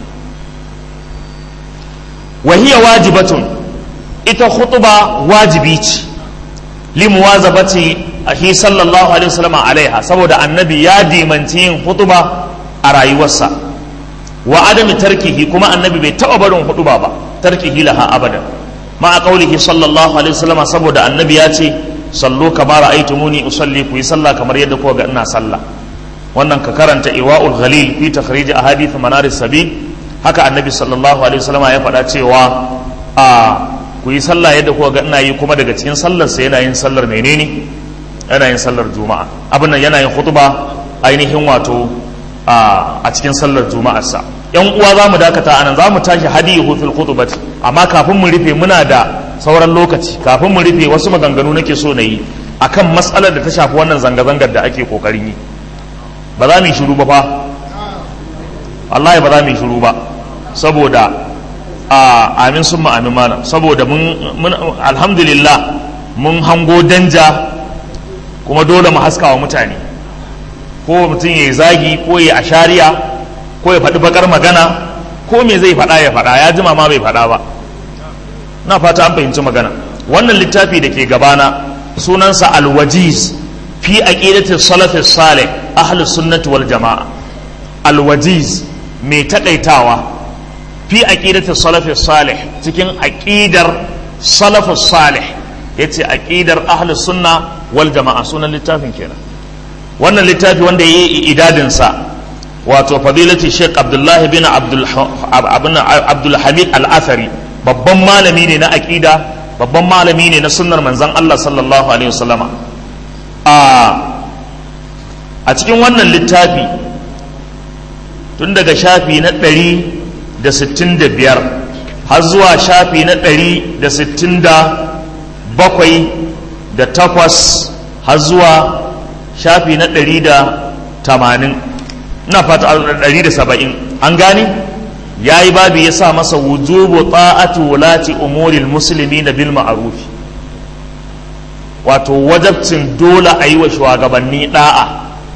wahiya wajibatun ita khutuba wajibi ce limuwazabati ahi sallallahu alaihi wasallam alaiha saboda annabi ya dimanci yin khutuba a rayuwarsa wa adami tarkihi kuma annabi bai taba barin khutuba ba tarkihi laha abadan ma a qaulihi sallallahu alaihi wasallam saboda annabi ya ce sallu kama ra'aytumuni usalli ku yi sallah kamar yadda kuka ga ina sallah wannan ka karanta iwa'ul ghalil fi takhrij ahadith manar sabil haka annabi sallallahu alaihi wasallam ya faɗa cewa a ku yi sallah yadda kuka ga ina yi kuma daga cikin sallar sa yana yin sallar menene yana yin sallar juma'a abin nan yana yin khutba ainihin wato a cikin sallar juma'arsa. yan uwa za mu dakata anan, za mu tashi hadiyu fil khutbati, amma kafin mu rufe muna da sauran lokaci. Kafin mu rufe wasu maganganu nake so na yi akan matsalar da ta shafi wannan zanga-zangar da ake kokarin yi. Ba za mu yi shiru ba fa, wallahi ba za mu yi shiru ba, saboda a amin sun amin malam, saboda mun alhamdulillah mun hango danja, kuma dole mu haska wa mutane, ko mutum ya yi zagi ko ya ashariya ko ya faɗi bakar magana, ko me zai faɗa ya faɗa, ya jima ma bai faɗa ba. Na fata an fahimci magana. Wannan littafi da ke gabana sunansa alwajiz fi aqidati salaf salih ahlus sunnati wal jamaa. Alwajiz mai takaitawa fi aqidati salaf salih, cikin aqidar salaf salih, yace aqidar ahlus sunna wal jamaa, sunan littafin kenan. Wannan littafi wanda yayi idadin sa wato fadilati Sheikh Abdullah bin Abdul Abdul Hamid Al-Athari, babban malami ne na aqida, babban malami ne na sunnar manzon Allah sallallahu alaihi wasallama. a a cikin wannan littafi tun daga shafi na ɗari da sittin da biyar har zuwa shafi na ɗari da sittin da bakwai da takwas har zuwa shafi na ɗari da tamanin, ina fata ɗari da saba'in, an gane. ya yi babi ya sa masa wujubu ta'ati wulati umuril musulmi na bil ma'ruf, wato wajabcin dole a yi wa shugabanni da'a,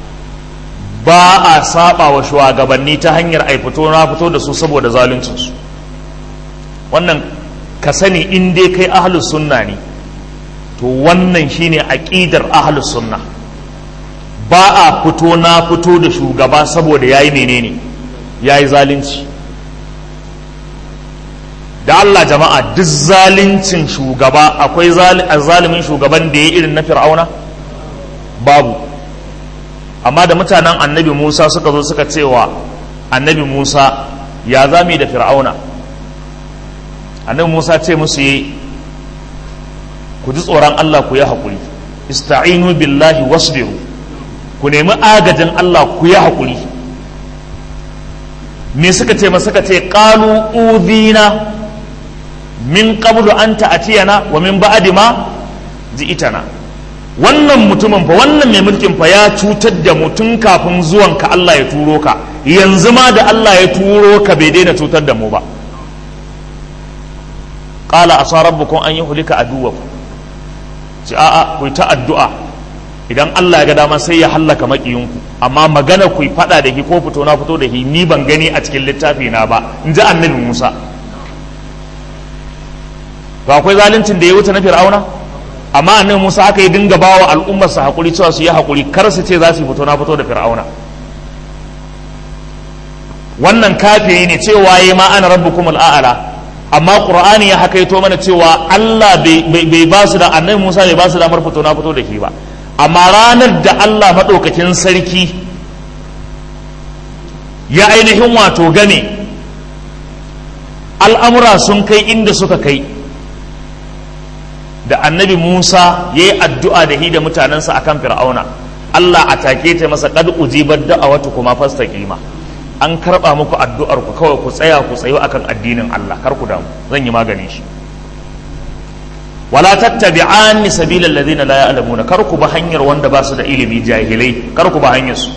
ba a saba wa shugabanni ta hanyar ai fito na fito da su saboda zaluncinsu. wannan ka sani in dai kai ahlus sunna ne, to wannan shine aqidar ahlus sunna. ba a fito na fito da shugaba saboda yayi menene, yayi zalunci. da Allah jama'a, duk zaluncin shugaba akwai zalimin shugaban da ya irin na fir'auna? Babu. Amma da mutanen annabi Musa suka zo suka cewa annabi Musa, ya zami da fir'auna, annabi Musa ce musu yi, ku ji tsoron Allah ku yi haƙuri, ista'inu billahi wasbiru, ku nemi agajin Allah ku yi haƙuri. me suka ce masa? suka ce qalu udhina min qablu an ta'tiyana wa min ba'di ma ji'tana. wannan mutumin fa, wannan mai mulkin fa ya cutar da mu tun kafin zuwan ka Allah ya turo ka, yanzu ma da Allah ya turo ka bai daina cutar da mu ba. qala asa rabbukum an yuhlika aduwakum, ci a'a ku ta addu'a, idan Allah ya ga dama sai ya hallaka makiyinku, amma magana ku fada da ki ko fito na fito da ki ni ban gani a cikin littafi na ba, in ji annabi Musa. ba akwai zaluncin da ya wuce na fir'auna? amma annabi Musa aka yi dinga bawa al'ummar sa hakuri cewa su yi hakuri, kar su ce za su fito na fito da fir'auna. wannan kafiri ne cewa yayi ma ana rabbukumul a'la, amma qur'ani ya hakaito mana cewa Allah bai ba su da, annabi Musa bai ba su damar fito na fito da shi ba. amma ranar da Allah madaukakin sarki ya ainihin wato game al'amura sun kai inda suka kai, da annabi Musa ya yi addu'a da hi da mutanensa akan fir'auna, Allah a take ta masa qad ujibat da'awatu kuma fastaqima, an karba muku addu'ar ku, kawai ku tsaya ku tsayo akan addinin Allah, kar ku damu, zan yi maganin shi. wala tattabi'anni sabilal ladina la ya'lamuna, kar ku ba hanyar wanda ba su da ilimi, jahilai, kar ku ba hanyar su.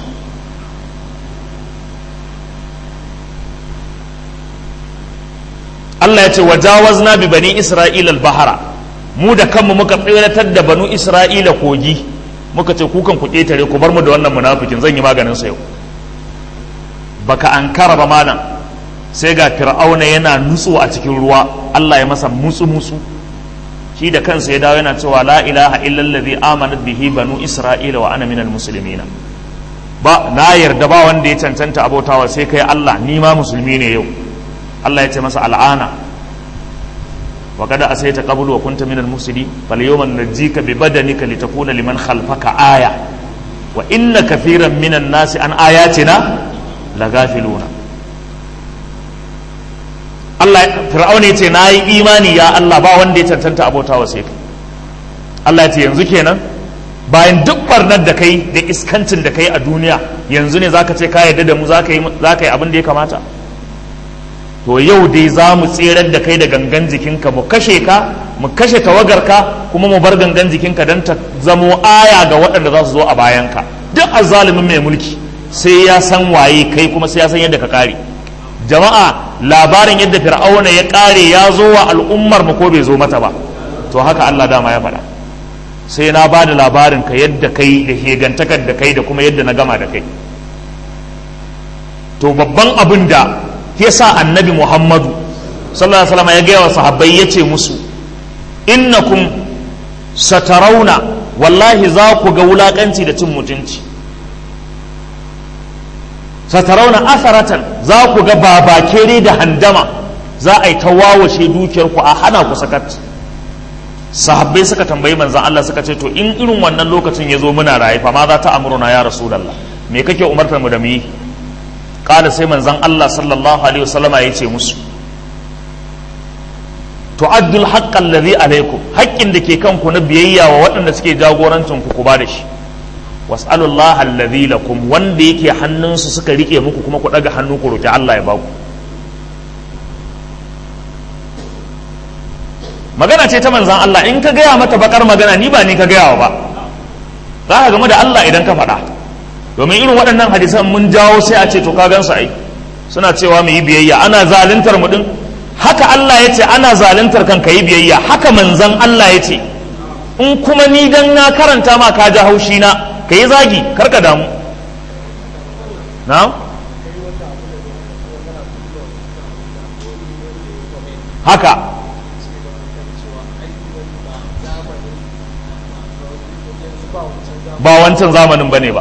Allah ya ce wajawazna bi bani isra'ila al-bahra, mu da kanmu muka tsiratar da banu isra'ila kogi, muka ce kukan ku ketare, ku bar mu da wannan munafikin, zan yi maganin sa yau. baka ankara ba malam, sai ga fir'auna yana nutso a cikin ruwa, Allah ya masa mutsu mutsu, shi da kansa ya dawo yana cewa la ilaha illa allazi amanat bihi banu isra'ila wa ana minal muslimina. ba na yarda ba wanda ya cancanta abotawa sai kai Allah, ni ma musulmi ne yau. Allah ya ce masa al'ana wa kada asaita qablu wa kunta minal mufsidin fal yawma najjika bi badanika litakuna liman khalfaka aya wa inna kathiran minan nasi an ayatina lagafiluna. Allah, fir'auna ya ce na yi imani ya Allah, ba wanda ya cancanta abotawa sai kai. Allah ya ce yanzu kenan bayan duk barnar da kai da iskancin da kai a duniya yanzu ne zaka ce ka yarda da mu zaka yi zaka yi abin da ya kamata? To yau dai za mu tserar da kai da gangan jikinka, mu kashe ka, mu kashe tawagarka, kuma mu bar gangan jikinka don ta zamo aya ga waɗanda za su zo a bayanka. Duk azzalimin mai mulki sai ya san waye kai, kuma sai ya san yadda ka kare. Jama'a, labarin yadda fir'auna ya kare ya zo wa al'ummar mu ko bai zo mata ba? To haka Allah dama ya faɗa, sai na ba da labarin ka yadda kai da hegantakar da kai da kuma yadda na gama da kai. To babban abin da ya sa annabi Muhammadu sallallahu alaihi wasallam ya gaya wa sahabbai ya ce musu, innakum satarauna, wallahi za ku ga wulakanci da cin mutunci, satarauna asaratan, za ku ga babakere da handama, za a yi ta wawashe dukiyarku a hana ku sakat. Sahabbai suka tambayi manzan Allah suka ce, to in irin wannan lokacin ya zo muna raye fa ma za ta amuruna ya rasulallah, me kake umartar mu da mu yi? Kala sai manzan Allah sallallahu alaihi wasallama ya ce musu, tu'addul haqqal ladhi alaikum, haƙƙin da ke kanku na biyayya wa waɗanda suke jagorancin ku ku ba da shi, was'alullaha alladhi lakum, wanda yake hannunsu suka rike muku kuma ku daga hannu ku roki Allah ya baku. Magana ce ta manzan Allah, in ka gaya mata bakar magana ni ba ni ka gaya wa ba, za ka game da Allah idan ka faɗa. Domin irin waɗannan hadisan mun jawo sai a ce to ka gansu ai suna cewa mu yi biyayya, ana zaluntar mu din. Haka Allah ya ce ana zaluntar kan ka yi biyayya, haka manzan Allah ya ce. In kuma ni dan na karanta ma ka ji haushi na, ka yi zagi karka damu. Na? Haka ba wancan zamanin bane ba.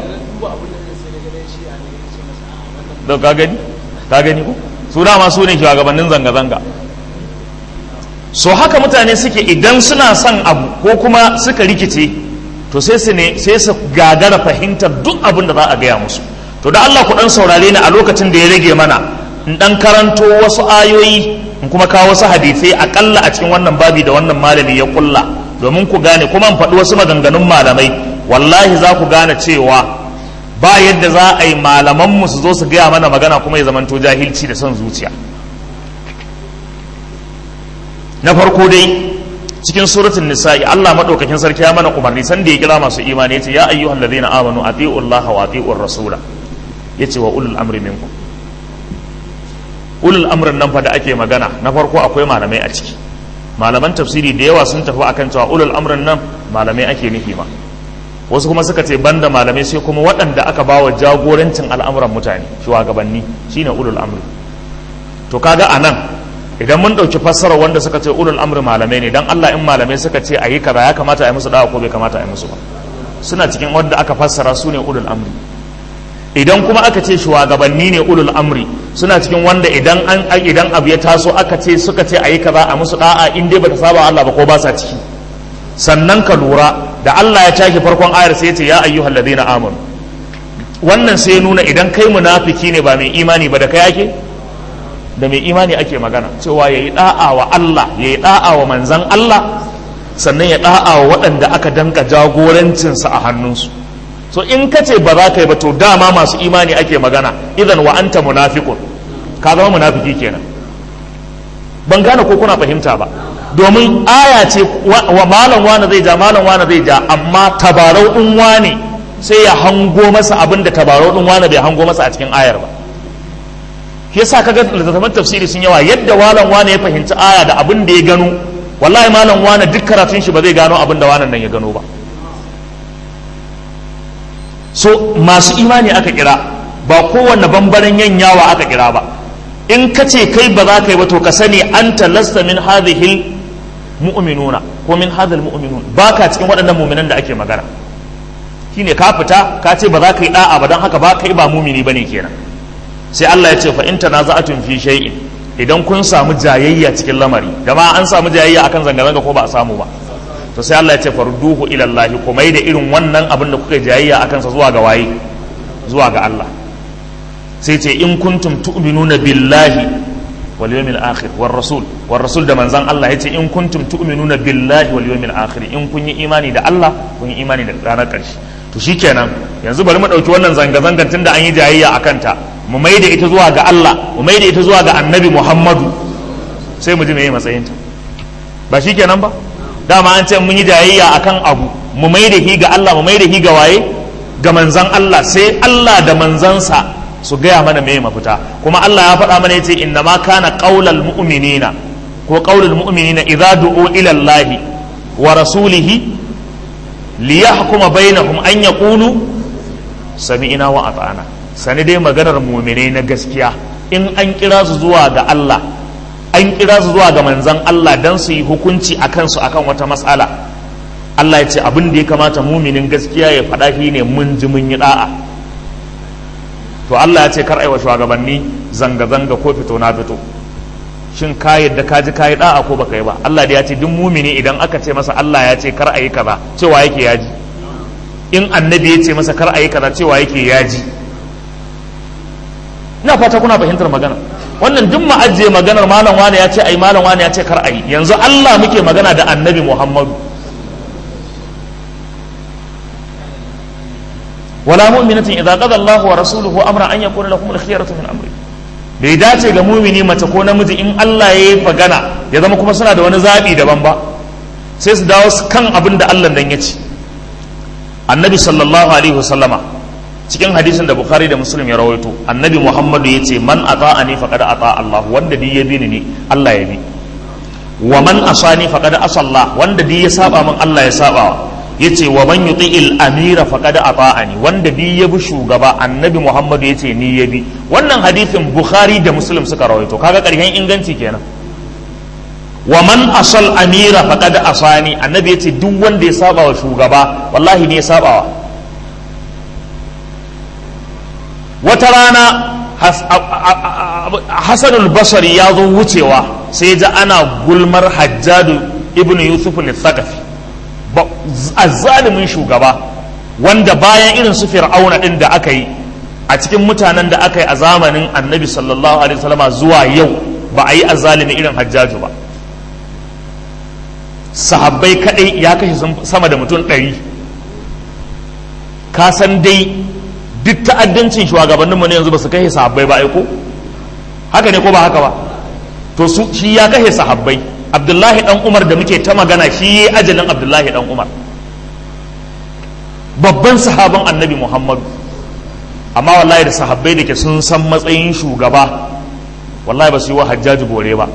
Da ka gani ka gani ko su dama su ne shugabannin zanga-zanga. So haka mutane suke idan suna son abu ko kuma suka rikice, to sai su ne sai su gagara fahimtar duk abin da za a gaya musu. To da Allah ku dan saurare ni a lokacin da ya rage mana, in dan karanto wasu ayoyi in kuma kawo wasu hadisai akalla a cikin wannan babi da wannan malami ya kulla, domin ku gane, kuma in faɗi wasu maganganun malamai, wallahi za ku gane cewa ba yadda za a yi malamanmu su zo su gaya mana magana kuma ya zamanto jahilci da son zuciya. Na farko dai cikin suratul nisa'i Allah madaukakin sarki ya mana umarni sanda ya kira masu imani yace ya ayyuhal ladina amanu atiiu Allah wa atiiur rasula, yace wa ulul amri minkum. Ulul amrin nan fa da ake magana, na farko akwai malamai a ciki. Malaman tafsiri da yawa sun tafi akan cewa ulul amrin nan malamai ake nufi ma. Wasu kuma suka ce banda malamai sai kuma waɗanda aka bawa jagorancin al'amuran mutane, shugabanni, shine ulul amri. To kaga anan idan mun ɗauki fassara wanda suka ce ulul amri malamai ne, dan Allah in malamai suka ce ayi kaza ya kamata a yi musu da'a ko bai kamata a yi musu ba? Suna cikin wanda aka fassara su ne ulul amri. Idan kuma aka ce shugabanni ne ulul amri, suna cikin wanda idan an idan abu ya taso aka ce suka ce ayi kaza a musu da'a in dai bata saba Allah ba ko ba sa ciki. Sannan ka lura da Allah ya tashi farkon ayar sai ya ce ya ayyuhal ladina amanu, wannan sai nuna idan kai munafiki ne ba mai imani ba da kai ake da mai imani ake magana cewa yayi da'a wa Allah, yayi da'a wa manzan Allah, sannan ya da'a wa waɗanda aka danka jagorancinsa a hannunsu. So in ka ce ba za ka yi ba, to dama masu imani ake magana, idan wa anta munafiqun, ka zama munafiki kenan. Ban gane ko kuna fahimta ba, domin aya ce wa malam wane zai ja malam wane zai ja, amma tabarau din wane sai ya hango masa abin da tabarau din wane bai hango masa a cikin ayar ba. Shi yasa kaga littattafan tafsiri sun yawa, yadda malam wane ya fahimci aya da abin da ya gano, wallahi malam wane duk karatun shi ba zai gano abin da wanan nan ya gano ba. So masu imani aka kira, ba kowanne bambaren yanyawa aka kira ba. In ka ce kai ba za ka yi ba, to ka sani anta lasta min hadhihi mu'minuna ko min hadhal mu'minun, baka cikin waɗannan mu'minan da ake magana. Shine ka fita ka ce ba za ka yi da'a ba, don haka ba kai ba mu'mini bane kenan. Sai Allah ya ce fa in tanaza'atun fi shay'in, idan kun samu jayayya cikin lamari, jama'a an samu jayayya akan zanga-zanga ko ba a samu ba, to sai Allah ya ce farduhu ila Allah, kuma da irin wannan abin da kuka jayayya akan sa zuwa ga waye, zuwa ga Allah. Sai ce in kuntum tu'minuna billahi wal yawmil akhir war rasul war rasul da manzan Allah yace in kuntum tu'minuna billahi wal yawmil akhir in kun yi imani da Allah kun yi imani da ranar ƙarshe to shikenan yanzu bari mu dauki wannan zanga zangan tunda an yi jayayya akan ta mu maida ita zuwa ga Allah mu maida ita zuwa ga Annabi Muhammadu sai mu ji meye matsayin ta ba shikenan ba dama an ce mun yi jayayya akan abu mu maida hi ga Allah mu maida hi ga waye ga manzan Allah sai Allah da manzansa su gaya mana meye mafita kuma Allah ya faɗa mana yace inna ma kana qaulal mu'minina ko qaulul mu'minina idza du'u ila Allah wa rasulihi liyahkuma bainahum an yaqulu sami'na wa ata'na sani dai maganar mu'minai na gaskiya in an kira su zuwa ga Allah an kira su zuwa ga manzon Allah dan su yi hukunci akan su akan wata mas'ala Allah ya ce abin da ya kamata mu'minin gaskiya ya faɗa shi ne mun ji mun yi da'a to Allah ya ce kar aiwa shugabanni zanga zanga ko fito na fito shin ka yadda ka ji ka yi da'a ko baka yi ba Allah da ya ce duk mumini idan aka ce masa Allah ya ce kar a yi kaza cewa yake yaji in annabi ya ce masa kar a yi kaza cewa yake yaji ina fata kuna fahimtar magana wannan duk mu ajiye maganar malam wani ya ce ai malam wani ya ce kar a yi yanzu Allah muke magana da annabi Muhammadu wala mu'minatin idza qada Allahu wa rasuluhu amran an yakuna lakum al-khiyaratu min amri bai dace ga mumini mace ko namiji in Allah ya yi magana ya zama kuma suna da wani zaɓi daban ba sai su dawo kan abin da Allah dan ya ce annabi sallallahu alaihi wasallama cikin hadisin da bukhari da muslim ya rawaito annabi muhammadu ya ce man ata'ani faqad ata Allah wanda duk ya bi ni Allah ya bi wa man asani faqad asa Allah wanda duk ya saba min Allah ya saba yace wa man yuti'il amira faqad ata'ani wanda bi ya bi shugaba annabi muhammadu yace ni ya bi wannan hadisin bukhari da muslim suka rawaito kaga karshen inganci kenan wa man asal amira faqad asani annabi yace duk wanda ya saba wa shugaba wallahi ne ya saba wa wata rana hasanul basri ya zo wucewa sai ya ji ana gulmar hajjadu ibnu yusuf al-thaqafi azzalimin shugaba wanda bayan irin su fir'auna din da aka yi a cikin mutanen da aka yi a zamanin annabi sallallahu alaihi wasallama zuwa yau ba a yi azzalimi irin hajjaju ba sahabbai kadai ya kashe sama da mutum ɗari ka san dai duk ta'addancin shugabanninmu ne yanzu ba su kashe sahabbai ba aiko haka ne ko ba haka ba to su shi ya kashe sahabbai abdullahi dan umar da muke ta magana shi ya ajalin abdullahi dan umar babban sahaban annabi muhammadu amma wallahi da sahabbai da ke sun san matsayin shugaba wallahi ba su yi wa hajjaji bore ba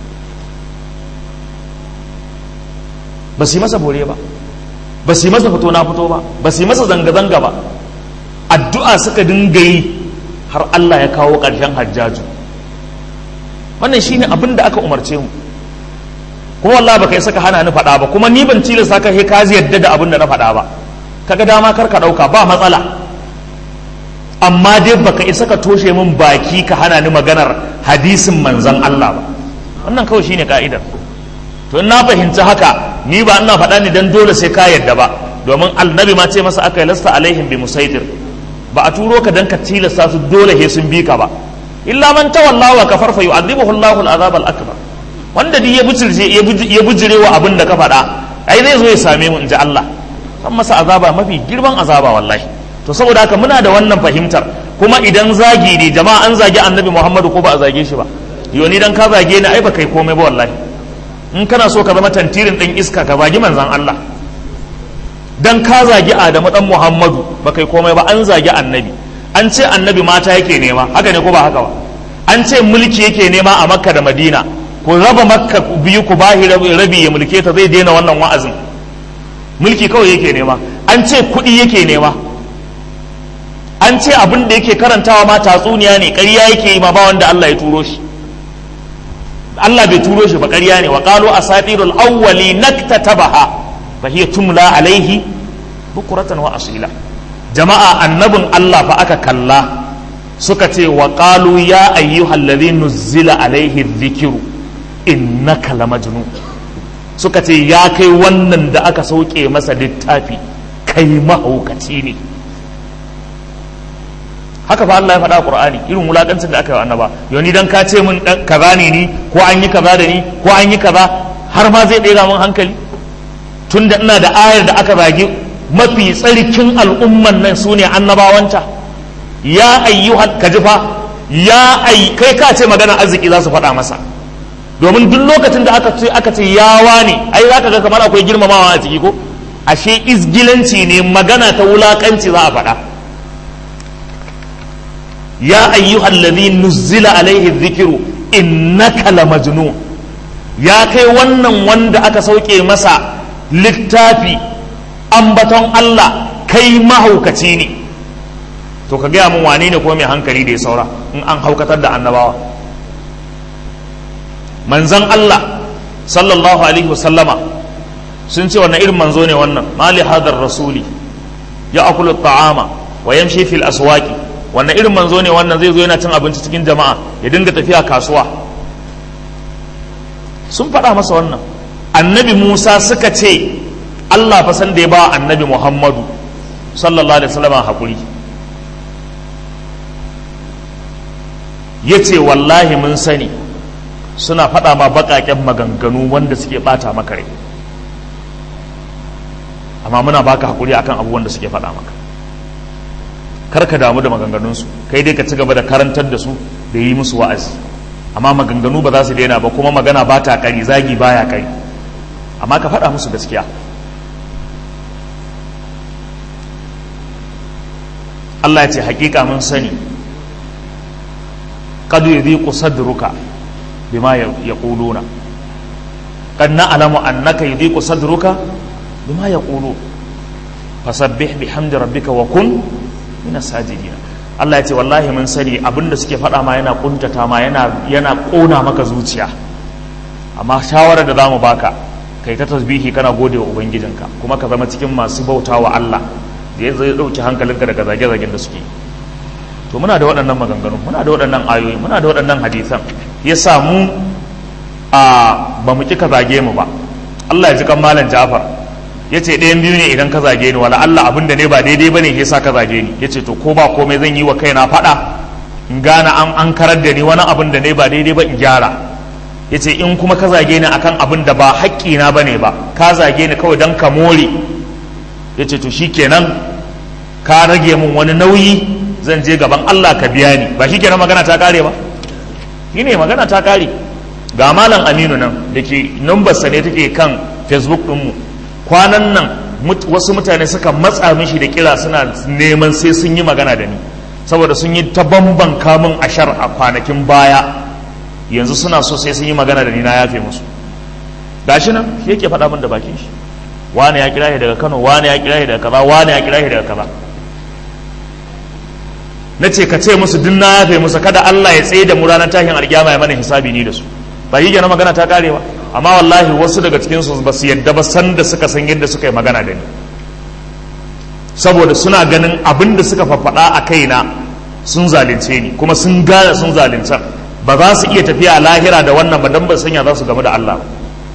ba su yi masa bore ba ba su yi masa fito na fito ba ba su yi masa zanga-zanga ba addu'a suka dinga yi har Allah ya kawo ƙarshen hajjaju wannan shine abin da aka umarce mu kuma wallahi baka yi saka hana ni faɗa ba kuma ni ban tilasta ka he ka yadda da abin da na faɗa ba kaga dama kar ka ɗauka ba matsala amma dai baka isa ka toshe min baki ka hana ni maganar hadisin manzon Allah ba wannan kawai shine ka'idar to in na fahimci haka ni ba ina faɗa ni dan dole sai ka yadda ba domin annabi ma ce masa aka yi lasta alaihim bi musaitir ba a turo ka dan ka tilasta su dole he sun bi ka ba illa man tawalla wa kafar fa yu'adhibuhu Allahu al-azab al-akbar wanda duk ya bujire ya bujire wa abin da ka faɗa ai zai zo ya same mu inji Allah san masa azaba mafi girman azaba wallahi to saboda haka muna da wannan fahimtar kuma idan zagi ne jama'a an zagi annabi Muhammadu ko ba a zage shi ba yo ni dan ka zage ni ai ba kai komai ba wallahi in kana so ka zama tantirin ɗin iska ka zagi manzan Allah dan ka zagi Adamu dan Muhammadu ba kai komai ba an zagi annabi an ce annabi mata yake nema haka ne ko ba haka ba an ce mulki yake nema a Makka da Madina ku raba Makka biyu ku bahi rabi ya mulke ta zai daina wannan wa'azin mulki kawai yake nema an ce kuɗi yake nema an ce abin da yake karantawa ma tatsuniya ne ƙarya yake yi ma ba wanda Allah ya turo shi Allah bai turo shi ba ƙarya ne wa qalu asatirul awwali naktatabaha fa hiya tumla alaihi bukuratan wa asila jama'a annabin Allah fa aka kalla suka ce wa qalu ya ayyuhal ladhi nuzzila alaihi dhikru innaka lamajnun suka ce ya kai wannan da aka sauke masa littafi kai mahaukaci ne haka fa Allah ya faɗa a Qur'ani irin wulakancin da aka yi wa annaba yau ni dan ka ce min dan kaza ne ni ko an yi kaza da ni ko an yi kaza har ma zai ɗaya min hankali tunda ina da ayar da aka zagi mafi tsarkin al'umman nan su ne annabawanta ya ayyuhal kajifa ya ai kai ka ce magana arziki za su faɗa masa domin duk lokacin da aka ce aka ce yawa ne ai za ka ga kamar akwai girmamawa a ciki ko ashe izgilanci ne magana ta wulakanci za a faɗa ya ayyuhal ladhi nuzzila alaihi dhikru innaka lamajnun ya kai wannan wanda aka sauke masa littafi ambaton Allah kai mahaukaci ne to ka gaya mun wane ne ko mai hankali da ya saura in an haukatar da annabawa manzon Allah sallallahu alaihi wasallama sun ce wannan irin manzo ne wannan mali hadar rasuli ya akulu ta'ama wa yamshi fil aswaqi wannan irin manzo ne wannan zai zo yana cin abinci cikin jama'a ya dinga tafiya kasuwa sun faɗa masa wannan annabi Musa suka ce Allah fa san da ya ba annabi Muhammadu sallallahu alaihi wasallam hakuri yace wallahi mun sani suna faɗa ma baƙaƙen maganganu wanda suke ɓata maka rai amma muna baka hakuri akan abubuwan da suke faɗa maka kar ka damu da maganganunsu kai dai ka ci gaba da karantar da su da yi musu wa'azi amma maganganu ba za su daina ba kuma magana ba ta kari zagi baya kari amma ka faɗa musu gaskiya Allah ya ce hakika mun sani qad yadhiqu sadruka bima yaquluna qad na'lamu annaka yadhiqu sadruka bima yaqulu fasabbih bihamdi rabbika wa kun minas sajidin Allah ya ce wallahi mun sani abinda suke faɗa ma yana kuntata ma yana yana kona maka zuciya amma shawarar da zamu baka kai ta tasbihi kana gode wa ubangijinka kuma ka zama cikin masu bautawa Allah da zai dauki hankalinka daga zage-zagen da suke to muna da waɗannan maganganu muna da waɗannan ayoyi muna da waɗannan hadisan yasa mu a ba mu kika zage mu ba Allah ya ji kan malam Ja'far yace ɗayan biyu ne idan ka zage ni wala Allah abin da ne ba daidai bane yasa ka zage ni yace to ko ba komai zan yi wa kaina faɗa in gana an an karar da ni wani abin da ne ba daidai ba in gyara yace in kuma ka zage ni akan abin da ba haƙƙina bane ba ka zage ni kawai dan ka more yace to shikenan ka rage min wani nauyi zan je gaban Allah ka biya ni ba shikenan magana ta kare ba shine magana ta kare ga malam Aminu nan dake number sa ne take kan Facebook din mu kwanan nan wasu mutane suka matsa mishi da kira suna neman sai sun yi magana da ni saboda sun yi ta bamban kamun ashar a kwanakin baya yanzu suna so sai sun yi magana da ni na yafe musu gashi nan shi yake faɗa min da bakin shi wani ya kira shi daga Kano wani ya kira shi daga kaza wani ya kira shi daga kaza na ce ka ce musu duk na yafe musu kada Allah ya tsaye da mu ranar tashin alkiyama ya mana hisabi ni da su ba yi na magana ta kare ba amma wallahi wasu daga cikin su ba su yadda ba san da suka san yadda suka yi magana da ni saboda suna ganin abin da suka fafaɗa a kaina sun zalunce ni kuma sun gane sun zalunce ba za su iya tafiya lahira da wannan ba dan ba sanya za su gamu da Allah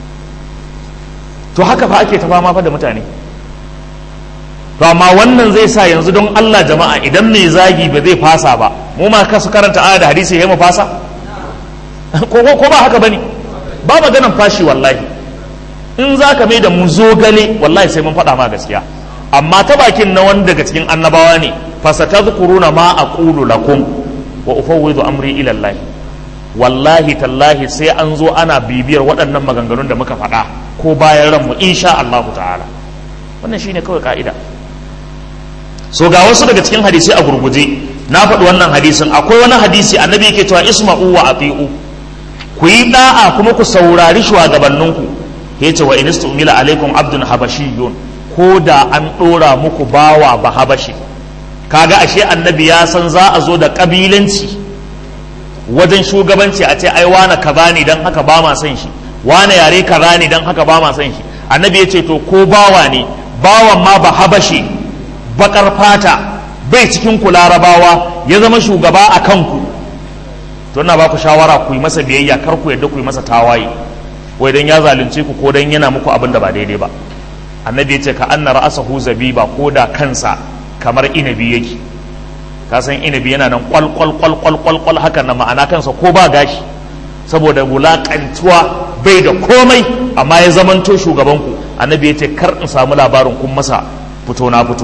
to haka fa ake ta fama fa da mutane to amma wannan zai sa yanzu don Allah jama'a idan mai zagi ba zai fasa ba mu ma ka su karanta aya da hadisi ya mu fasa ko ko ba haka bane ba maganan fashi wallahi in za ka mai da mu zogale wallahi sai mun faɗa ma gaskiya amma ta bakin na wanda daga cikin annabawa ne fasatadhkuruna ma aqulu lakum wa ufawwidu amri ila Allah wallahi tallahi sai an zo ana bibiyar waɗannan maganganun da muka faɗa ko bayan ranmu insha Allah ta'ala wannan shine kawai ka'ida so ga wasu daga cikin hadisi a gurguje na faɗi wannan hadisin akwai wani hadisi annabi yake cewa isma'u wa ati'u ku yi da'a kuma ku saurari shugabanninku yace wa inistumila alaikum abdun habashiyun ko da an ɗora muku bawa ba habashi kaga ashe annabi ya san za a zo da kabilanci wajen shugabanci a ce ai wane kaza ne dan haka ba ma san shi wane yare kaza ne dan haka ba ma san shi annabi ya ce to ko bawa ne bawan ma ba habashi bakar fata bai cikin ku larabawa ya zama shugaba a kanku to ina ba ku shawara ku yi masa biyayya kar ku yadda ku yi masa tawaye wai dan ya zalunce ku ko dan yana muku abin da ba daidai ba annabi ya ce ka anna ra'asahu zabiba ko da kansa kamar inabi yake ka san inabi yana nan kwal kwal kwal kwal kwal kwal hakan na ma'ana kansa ko ba gashi saboda wulakantuwa bai da komai amma ya zamanto shugabanku annabi ya ce kar in samu labarin kun masa fito na fito.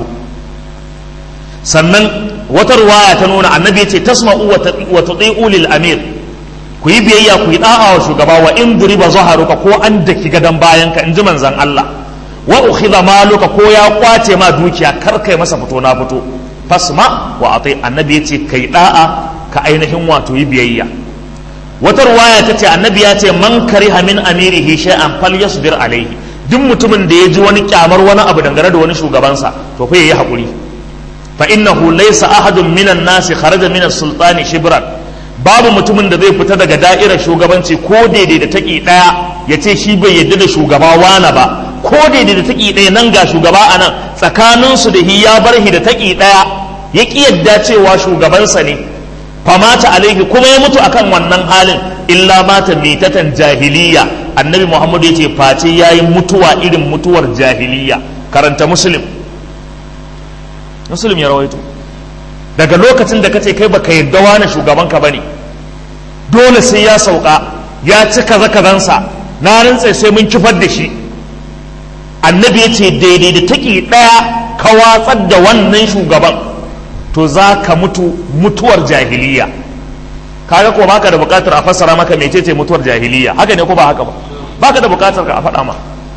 Sannan wata ruwaya ta nuna annabi ya ce tasma'u wa tuti'u lil amir, ku yi biyayya ku yi da'a wa shugaba, wa in duriba zaharuka ko an daki gadan bayanka in ji manzon Allah, wa ukhidha maluka ko ya kwace ma dukiya kar kai masa fito na fito, fasma wa ati, annabi ya ce kai da'a ka ainihin wato yi biyayya. Wata ruwaya ta ce annabi ya ce man kariha min amirihi shay'an falyasbir alaihi, duk mutumin da ya ji wani kyamar wani abu dangane da wani shugabansa to fa yayi hakuri, fa innahu laysa ahadun minan nasi kharaja min as-sultani shibran, babu mutumin da zai fita daga da'irar shugabanci ko daidai da taki daya ya ce shi bai yadda da shugaba wani ba, ko daidai da taki daya nan ga shugaba anan tsakaninsu da hi ya bar hi da taki daya ya ki yadda cewa shugabansa ne, famata alaihi kuma ya mutu akan wannan halin, illa mata mitatan jahiliya, annabi Muhammad ya ce face yayi mutuwa irin mutuwar jahiliya. Karanta muslim muslim ya rawaito. Daga lokacin da kace kai baka yadda wani shugabanka bane, dole sai ya sauka ya ci kaza kazansa, na rantsa sai mun kifar da shi, annabi ya ce daidai da taki daya ka watsar da wannan shugaban to za ka mutu mutuwar jahiliya. Kaga ko baka da bukatar a fassara maka mecece mutuwar jahiliya, haka ne ko ba haka ba, baka da bukatar ka a faɗa ma.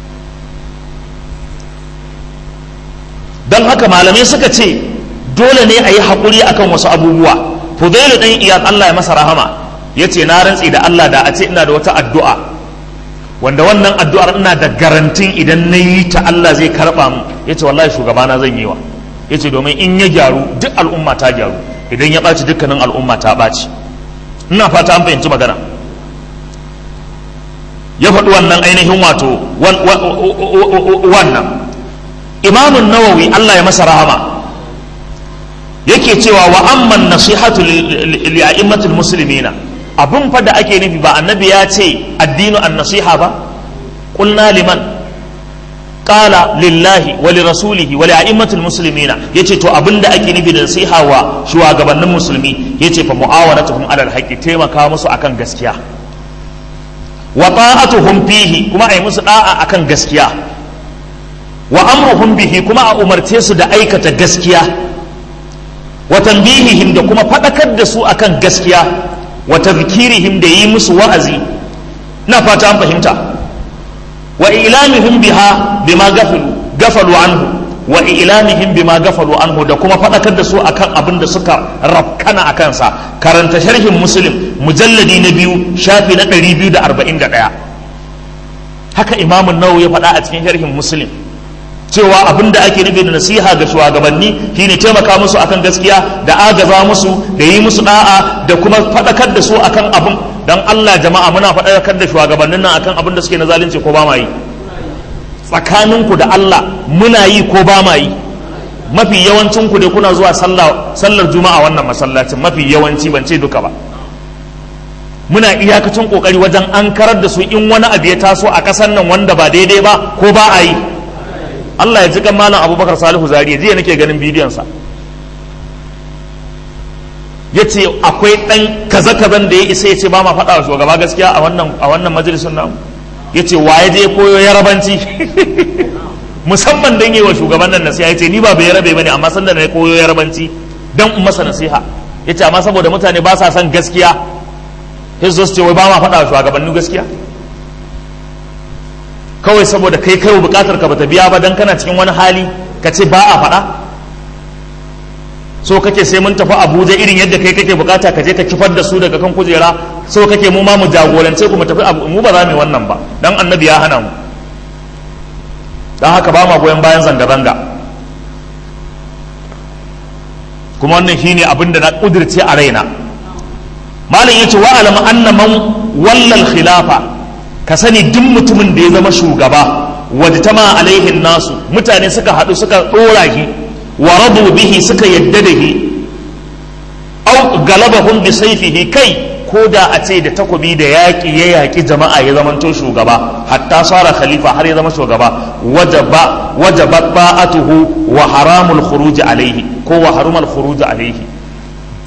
Don haka malamai suka ce dole ne a yi haƙuri akan wasu abubuwa. Fudailu ɗan Iyad Allah ya masa rahama ya ce na rantsi da Allah da a ce ina da wata addu'a wanda wannan addu'ar ina da garantin idan na yi ta Allah zai karɓa mu, ya ce wallahi shugabana zan yi wa, ya ce domin in ya gyaru duk al'umma ta gyaru, idan ya ɓaci dukkanin al'umma ta ɓaci. Ina fata an fahimci magana. Ya faɗi wannan ainihin wato wannan. Imamun Nawawi Allah ya masa rahama yake cewa wa amman nasihatu li a'immatil muslimina, abun fa da ake nufi ba annabi ya ce addinu an-nasiha ba, qulna liman qala lillahi wa li rasulihi wa li a'immatil muslimina, yace to abinda ake nufi da nasiha wa shugabannin musulmi yace fa mu'awanatuhum ala al-haqqi, taimaka musu akan gaskiya, wa ta'atuhum fihi kuma ai musu da'a akan gaskiya, wa amruhum bihi kuma a umarce su da aikata gaskiya, wa tanbihihim da kuma fadakar da su akan gaskiya, wa tadhkirihim da yi musu wa'azi. Na fata an fahimta. Wa ilamihim biha bima gafalu gafalu anhu wa ilamihim bima gafalu anhu da kuma fadakar da su akan abin da suka rafkana akan sa. Karanta sharhin Muslim mujalladi na biyu shafi na ɗari biyu da arba'in da ɗaya. Haka Imam Nawawi ya faɗa a cikin sharhin Muslim cewa abin da ake nufi da nasiha ga shugabanni shine taimaka musu akan gaskiya da agaza musu da yi musu da'a da kuma faɗakar da su akan abin. Dan Allah jama'a muna faɗakar da shugabannin nan akan abin da suke na zalunci ko ba ma yi? Tsakaninku da Allah muna yi ko ba ma yi? Mafi yawancin ku dai kuna zuwa sallah sallar juma'a wannan masallacin, mafi yawanci ban ce duka ba. Muna iyakacin kokari wajen an karar da su in wani abu ya taso a ƙasar nan wanda ba daidai ba ko ba a yi. Allah ya ji kan malam Abubakar Salihu Zariya jiya nake ganin bidiyonsa, ya ce akwai ɗan kaza-kazan da ya isa ya ce ba ma faɗa wa shugaba gaskiya a wannan a wannan majalisun namu, ya ce wa ya je koyo yarabanci musamman don yi wa shugaban nan nasiha, ya ce ni ba bai yarabe ba ne amma sanda na koyo yarabanci don in masa nasiha, ya ce amma saboda mutane ba sa son gaskiya sai su ce wai ba ma faɗa wa shugabannin gaskiya, kawai saboda kai kai bukatar ka bata biya ba dan kana cikin wani hali ka ce ba a faɗa. So kake sai mun tafi Abuja irin yadda kai kake bukata ka je ka kifar da su daga kan kujera, so kake mu ma mu jagorance ku mu tafi mu ba za mu yi wannan ba dan annabi ya hana mu. Dan haka ba ma goyon bayan zanga-zanga, kuma wannan shine abin da na kudirce a raina. Malam yace wa alam anna man wallal khilafa, ka sani duk mutumin da ya zama shugaba wadda ta ma alaihin nasu, mutane suka haɗu suka ɗora shi wa radu bihi suka yadda da shi, au galabahum bi sayfihi, kai ko da a ce da takobi da yaƙi ya yaƙi jama'a ya zamanto shugaba hatta sara khalifa har ya zama shugaba, wajaba wajaba ba'atuhu wa haramul khuruj alaihi ko wa harumul khuruj alaihi,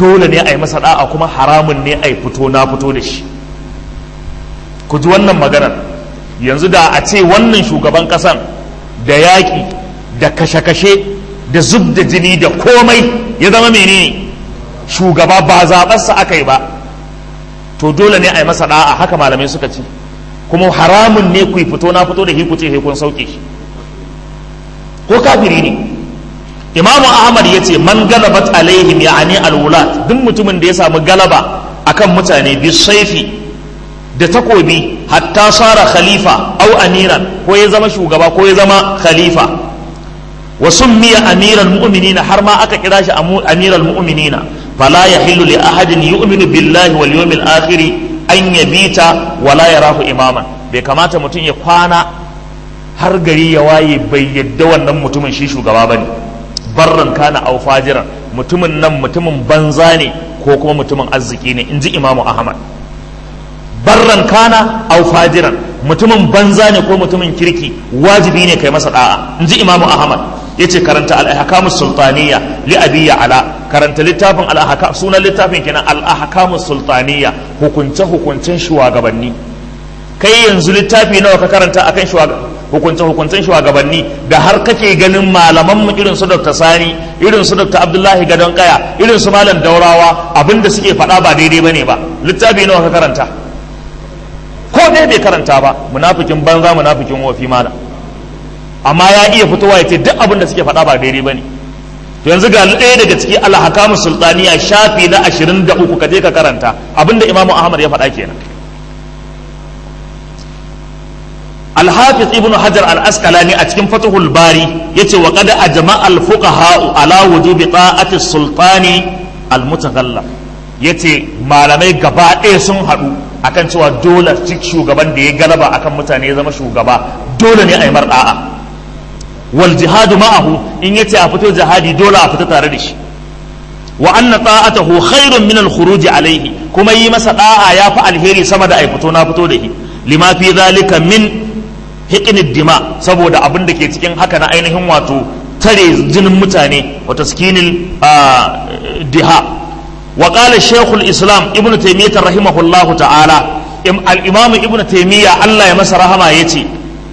dole ne a yi masa da'a kuma haramun ne a yi fito na fito da shi. Ku ji wannan maganar, yanzu da a ce wannan shugaban kasan da yaƙi da kashe-kashe da zub da jini da komai ya zama menene shugaba ba zaɓarsa aka yi ba, to dole ne a yi masa da'a, haka malamai suka ce, kuma haramun ne ku yi fito na fito da shi ku ce kun sauke shi ko kafiri ne. Imamu Ahmad ya ce man galabat alaihim ya'ani alwulat, duk mutumin da ya samu galaba akan mutane bi saifi da takobi hatta sara khalifa au amiran, ko ya zama shugaba ko ya zama khalifa, wa summiya amiral mu'minina, har ma aka kira shi amiral mu'minina, fala yahillu li ahadin yu'minu billahi wal yawmil akhir an yabita wala yarahu imaman. Bai kamata mutum ya kwana har gari ya waye bai yadda wannan mutumin shi shugaba bane, barran kana au fajiran, mutumin nan mutumin banza ne ko kuma mutumin arziki ne, inji Imamu Ahmad. Barran kana au fajiran, mutumin banza ne ko mutumin kirki, wajibi ne kai masa da'a, inji Imamu Ahmad. Yace karanta al-ahkamus sultaniya li abi ala, karanta littafin al-ahkam, sunan littafin kenan al-ahkamus sultaniya, hukunce hukuncen shugabanni. Kai yanzu littafi nawa ka karanta akan hukunce hukuncen shugabanni da har kake ganin malaman mu irin su Dr. Sani, irin su Dr. Abdullahi Gadon Kaya, irin su Malam Daurawa, abinda suke faɗa ba daidai bane ba. Littafi nawa ka karanta? Ko dai bai karanta ba, munafikin banza munafikin wofi malam. Amma ya iya fitowa ya ce duk abin da suke faɗa ba daidai ba ne. To yanzu ga ɗaya daga ciki al-ahkamu sultaniya shafi na ashirin da uku, ka je ka karanta abin da Imamu Ahmad ya faɗa kenan. Al-Hafiz Ibn Hajar al-Asqalani a cikin Fathul Bari yace wa qad ajma'a al-fuqaha ala wujubi ta'ati sultani al-mutaghallab, yace malamai gaba ɗaya sun haɗu akan cewa dole shugaban da ya galaba akan mutane ya zama shugaba, dole ne a yi marɗa'a. Wal jihadu ma'ahu, in yace a fito jihadi dole a fita tare da shi. Wa anna ta'atahu khairun min al-khuruj alayhi, kuma yi masa da'a yafi alheri sama da ai fito na fito da shi. Lima fi zalika min hiqnid dima, saboda abin da ke cikin haka na ainihin wato tare jinin mutane wa taskinil diha. Wa qala shaykhul islam ibnu taymiyyah rahimahullahu ta'ala, al-imam ibnu taymiyyah Allah ya masa rahama yace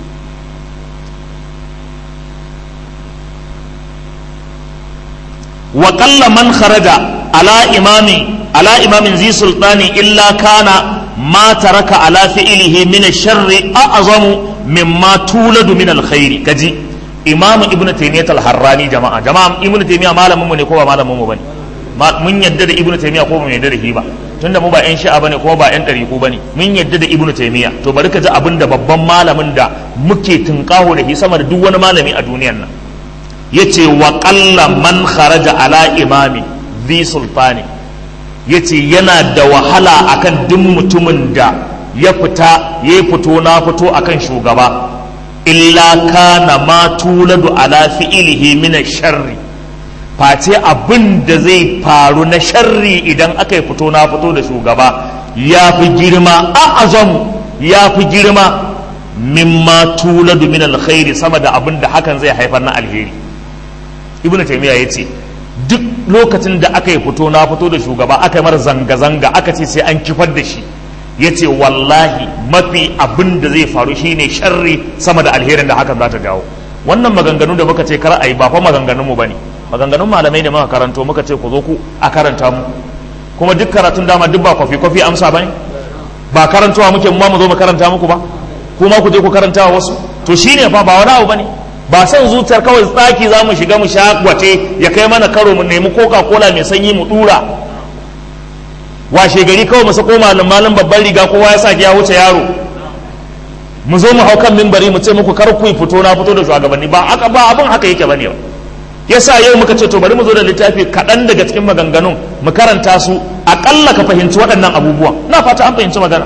wa qalla man kharaja ala imami ala imamin zi sultani illa kana ma taraka ala fi'lihi min ash-sharri a'zamu mimma tuladu min al-khairi. Kaji imamu ibnu taymiyyah al-harrani, jama'a jama'a ibnu taymiyyah malamin mu ne ko ba malamin mu bane? Mun yadda da ibnu taymiyyah ko mun yadda da shi ba? Tunda mu ba yan shi'a bane ko ba yan dariku bane, mun yadda da ibnu taymiyyah. To bari ka ji abinda babban malamin da muke tunkaho da shi sama da duk wani malami a duniyar nan yace wa qalla man kharaja ala imami zi sultani, yace yana da wahala akan duk mutumin da ya fita ya fito na fito akan shugaba, illa kana ma tuladu ala fi'lihi min ash-sharri, face abin da zai faru na sharri idan aka yi fito na fito da shugaba ya fi girma, a'azamu ya fi girma mimma tuladu min alkhairi, sama da abin da hakan zai haifar na alheri. Ibn Taymiyyah yace duk lokacin da aka yi fito na fito da shugaba, aka yi mar zanga-zanga, aka ce sai an kifar da shi, yace wallahi mafi abin da zai faru shine sharri sama da alherin da hakan za ta jawo. Wannan maganganu da muka ce kar a yi ba fa maganganun mu bane, maganganun malamai ne muka karanto, muka ce ku zo ku a karanta mu, kuma duk karatun dama duk ba kwafi kwafi amsa bane, ba karantowa muke mu ma mu zo mu karanta muku ba, kuma ku je ku karanta wa wasu. To shine fa ba wani abu bane, ba san zuciyar kawai tsaki za mu shiga mu sha gwace ya kai mana karo mu nemi coca cola mai sanyi mu dura, washe gari kawai mu sako malam malam babban riga kowa ya saki ya wuce yaro, mu zo mu hau kan mimbari mu ce muku kar ku fito na fito da shugabanni. Ba aka ba abin haka yake bane ba. Yasa yau muka ce to bari mu zo da littafi kaɗan daga cikin maganganun mu karanta su, aƙalla ka fahimci waɗannan abubuwan. Na fata an fahimci magana.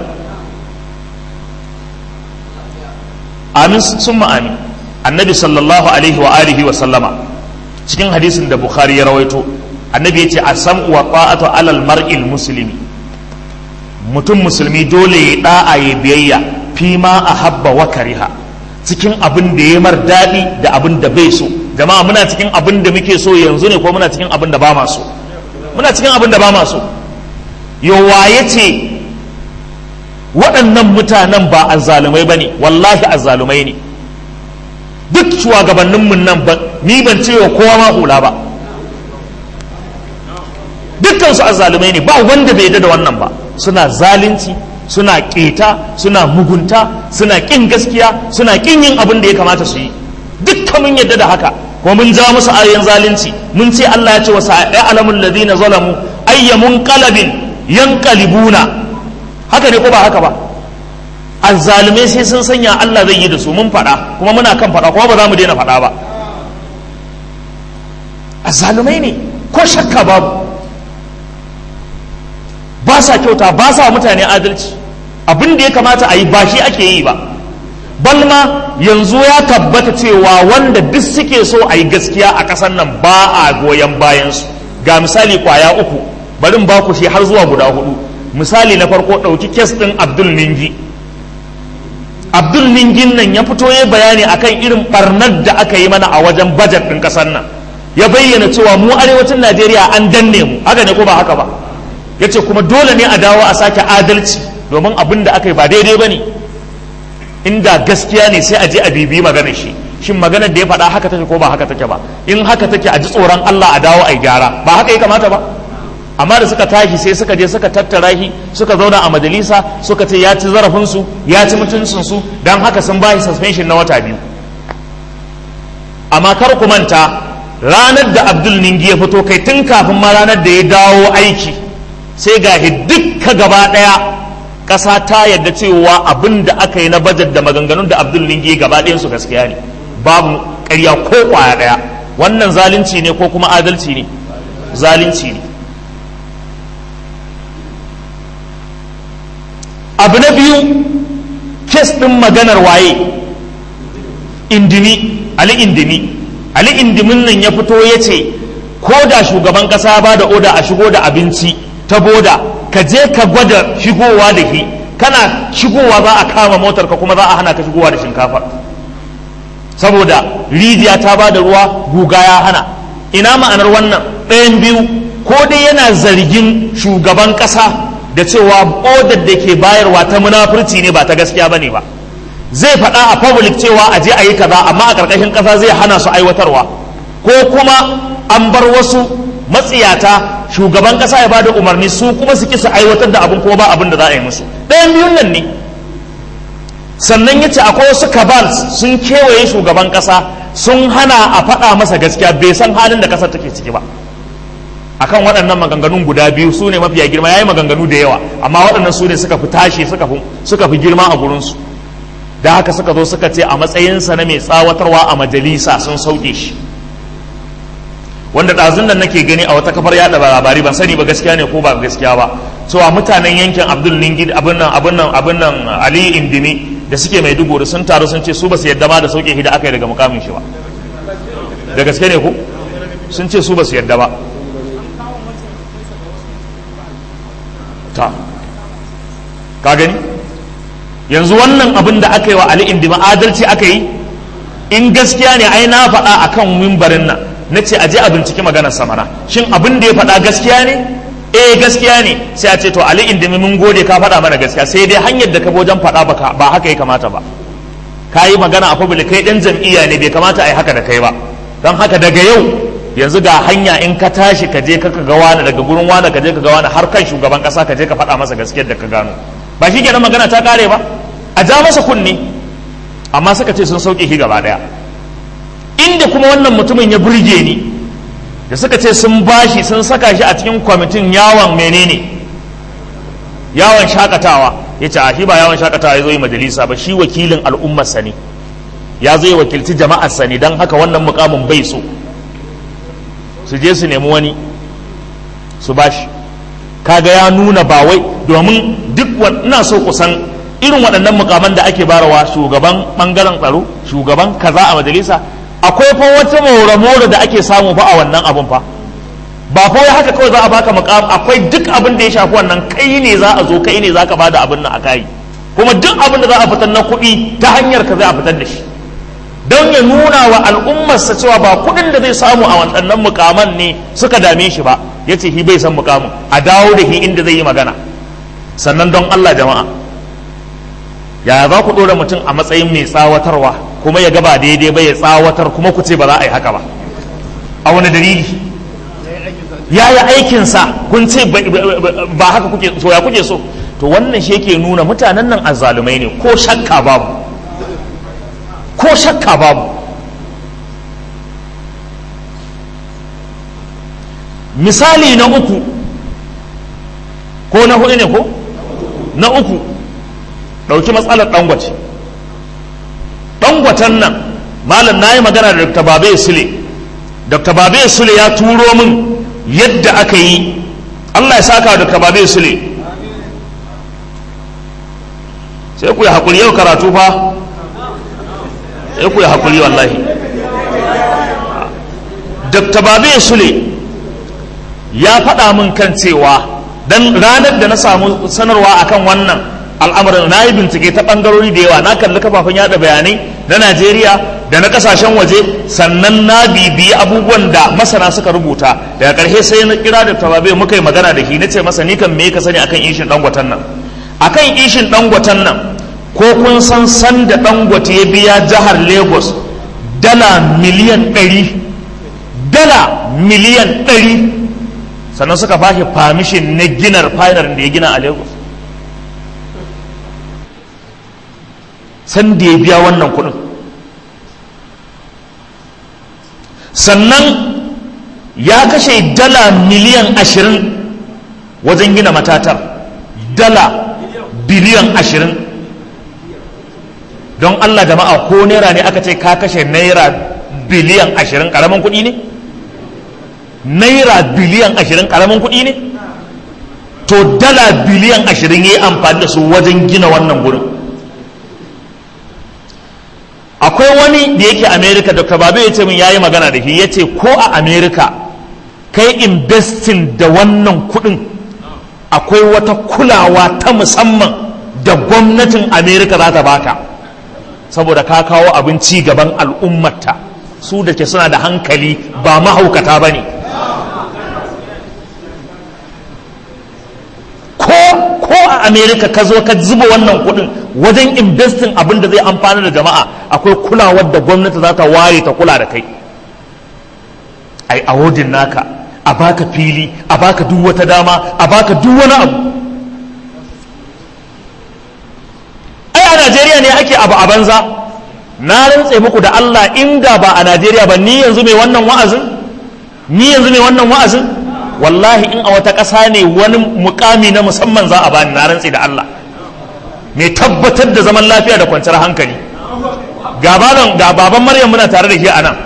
Amin summa amin. Annabi sallallahu alaihi wa alihi wa sallama cikin hadisin da Bukhari ya rawaito, annabi yace as-sam'u wa ta'atu alal mar'il muslimi, mutum musulmi dole ya da'a ya biyayya fi ma ahabba wa kariha, cikin abin da ya mar daɗi da abin da bai so. Jama'a muna cikin abin da muke so yanzu ne ko muna cikin abin da ba ma so? muna cikin abin da ba ma so. Yowa ya ce waɗannan mutanen ba azzalumai ba ne, wallahi azzalumai ne. Duk shugabanninmu nan ba ni ban ce wa kowa ma hula ba, dukkansu azzalumai ne, ba wanda bai yarda da wannan ba. Suna zalunci, suna ƙeta, suna mugunta, suna ƙin gaskiya, suna ƙin yin abin da ya kamata su yi. Dukkan mun yarda da haka, kuma mun ja musu ayoyin zalunci. Mun ce Allah ya ce wa sa'alamul ladina zalamu ayyamun qalbin yanqalibuna. Haka ne ko ba haka ba? Azzalumai sai sun sanya Allah zai yi da su, mun faɗa kuma muna kan faɗa kuma ba za mu daina faɗa ba. Azzalumai ne ko shakka babu, ba sa kyauta, ba sa mutane adalci. Abin da ya kamata a yi ba shi ake yi ba. Balma yanzu ya tabbata cewa wanda duk suke so a yi gaskiya a ƙasar nan ba a goyon bayansu. Ga misali kwaya uku, bari in ba ku shi har zuwa guda hudu. Misali na farko, ɗauki kes ɗin Abdul Ningi. Abdul Ningin nan ya fito ya bayani akan irin barnar da aka yi mana a wajen bajet ɗin ƙasar nan. Ya bayyana cewa mu arewacin Najeriya an danne mu, haka ne ko ba haka ba? Ya ce kuma dole ne a dawo a sake adalci domin abin da aka yi ba daidai ba ne. Inda gaskiya ne sai a je a bibi maganar shi, shin maganar da ya faɗa haka take ko ba haka take ba? In haka take a ji tsoron Allah a dawo a yi gyara, ba haka ya kamata ba? Amma da suka tashi sai suka je suka tattara shi, suka zauna a majalisa, suka ce ya ci zarafinsu, ya ci mutuncinsu, don haka sun ba shi suspension na wata biyu. Amma kar ku manta, ranar da Abdul Ningi ya fito, kai tun kafin ma ranar da ya dawo aiki, sai ga dukka gaba ɗaya ƙasa ta yadda cewa abin da aka yi na bajet da maganganun da Abdul Ningi gaba ɗayansu gaskiya ne, babu ƙarya ko ƙwaya ɗaya. Wannan zalunci ne ko kuma adalci ne? Zalunci ne. Abu na biyu, kes ɗin maganar waye? Indimi, Ali Indimi. Ali Indimin nan ya fito ya ce ko da shugaban ƙasa ba da oda a shigo da abinci ta boda, ka je ka gwada shigowa da shi, kana shigowa za a kama motar ka kuma za a hana ka shigowa da shinkafa saboda rijiya ta ba da ruwa, guga ya hana. Ina ma'anar wannan? Ɗayan biyu, ko dai yana zargin shugaban ƙasa da cewa odar da ke bayarwa ta munafurci ne ba ta gaskiya bane ba, zai faɗa a public cewa a je a yi kaza amma a ƙarƙashin ƙasa zai hana su aiwatarwa, ko kuma an bar wasu matsiyata shugaban ƙasa ya bada umarni su kuma su kisa aiwatar da abin kuma ba abin da za a yi musu. Ɗayan biyun nan ne. Sannan ya ce akwai wasu kabals sun kewaye shugaban ƙasa sun hana a faɗa masa gaskiya, bai san halin da ƙasar take ciki ba. Akan waɗannan maganganun guda biyu su ne mafiya girma, ya yi maganganu da yawa amma waɗannan su ne suka fi tashi suka fi girma a gurinsu. Da haka suka zo suka ce a matsayinsa na mai tsawatarwa a majalisa sun sauke shi, wanda ɗazun nan nake gani a wata kafar yaɗa labari, ban sani ba gaskiya ne ko ba gaskiya ba, cewa mutanen yankin Abdul Ningi abin nan abin nan abin nan Ali Indimi da suke Maiduguri sun taru sun ce su ba su yadda ma da sauke shi da aka yi daga mukamin shi ba. Da gaske ne ko? Sun ce su ba su yadda ba. Ta ka gani yanzu wannan abin da aka yi wa Ali Indima adalci aka yi? In gaskiya ne ai na faɗa akan mimbarin nan na ce aje a binciki maganar samana, shin abin da ya faɗa gaskiya ne? Eh gaskiya ne. Sai a ce to Ali Indimi mun gode ka faɗa mana gaskiya, sai dai hanyar da ka wajen faɗa baka ba haka ya kamata ba, ka yi magana a public, kai ɗan jam'iyya ne, bai kamata a yi haka da kai ba. Don haka daga yau yanzu ga hanya, in ka tashi ka je ka ga wani daga gurin wani ka je ka ga wani har kan shugaban kasa ka je ka faɗa masa gaskiyar da ka gano. Ba shi kenan magana ta kare ba? A ja masa kunne. Amma suka ce sun sauke shi gaba daya. Inda kuma wannan mutumin ya burge ni da suka ce sun bashi sun saka shi a cikin kwamitin yawon menene yawon shakatawa, ya ce a shi ba yawon shakatawa ya zo yi majalisa ba, shi wakilin al'ummarsa ne, ya zo yi wakilci jama'arsa ne, don haka wannan mukamin bai so, su je su nemi wani su bashi. Kaga ya nuna ba wai domin duk ina so kusan irin waɗannan mukaman da ake barawa shugaban ɓangaren tsaro, shugaban kaza a majalisa, akwai fa wata more-more da ake samu fa a wannan abun fa, ba fa haka kawai za a baka mukam, akwai duk abin da ya shafi wannan kai ne za a zo, kai ne za ka bada abin nan a kai, kuma duk abin da za a fitar na kuɗi ta hanyar ka za a fitar da shi, don ya nuna wa al'ummarsa cewa ba kuɗin da zai samu a waɗannan mukaman ne suka dame shi ba, ya ce shi bai san mukamin a dawo da shi inda zai yi magana. Sannan don Allah jama'a, yaya za ku ɗora mutum a matsayin mai tsawatarwa kuma ya gaba daidai ba ya tsawatar kuma ku ce ba za a yi haka ba? A wani dalili? Ya yi aikinsa kun ce ba haka kuke so, ya kuke so? To wannan shi yake nuna mutanen nan azzalumai ne, ko shakka babu, ko shakka babu. Misali na uku ko na hudu ne ko na uku, ɗauki matsalar Dangote. Dangoten nan malam, na yi magana da Dr. Babe Sule. Dr. Babe Sule ya turo min yadda aka yi. Allah ya saka Dr. Babe Sule. Sai ku yi haƙuri yau karatu fa, sai ku yi haƙuri wallahi. Dr. Babe Sule ya faɗa min kan cewa dan ranar da na samu sanarwa akan wannan al'amarin, na yi bincike ta ɓangarori da yawa, na kalli kafafen yada bayanai na Najeriya da na ƙasashen waje, sannan na bibiyi abubuwan da masana suka rubuta. Daga ƙarshe sai na kira da tababe muka yi magana da shi, na ce masa ni kan me ka sani akan ishin Dangoten nan. Akan ishin Dangoten nan, ko kun san san da Dangote ya biya jihar Lagos dala miliyan ɗari, dala miliyan ɗari, sannan suka ba shi permission na ginar finar da ya gina a Lagos. San da ya biya wannan kudin. Sannan ya kashe dala miliyan ashirin wajen gina matatar, dala biliyan ashirin. Don Allah jama'a, ko naira ne aka ce ka kashe naira biliyan ashirin, ƙaramin kuɗi ne? Naira biliyan ashirin ƙaramin kuɗi ne? To dala biliyan ashirin ya yi amfani da su wajen gina wannan gurin. Akwai wani da yake Amerika, Dr. Babe ya ce min ya yi magana da shi, ya ce ko a Amerika kai investin da wannan kuɗin akwai wata kulawa ta musamman da gwamnatin Amerika za ta baka, saboda ka kawo abin ci gaban al'ummata, su da ke suna da hankali ba mahaukata ba ne. Ko a Amerika ka zo ka zuba wannan kudin wajen investin abin da zai amfana da jama'a, akwai kulawar da gwamnati za ta ware ta kula da kai. Ai awodin naka, a baka fili, a baka duk wata dama, a baka duk wani abu. Ai a Najeriya ne ake abu a banza. Na rantse muku da Allah, inda ba a Najeriya ba, ni yanzu mai wannan wa'azin ni yanzu mai wannan wa'azin wallahi in a wata ƙasa ne wani mukami na musamman za a bani, na rantse da Allah, mai tabbatar da zaman lafiya da kwanciyar hankali. Ga baban Maryam muna tare da ke a nan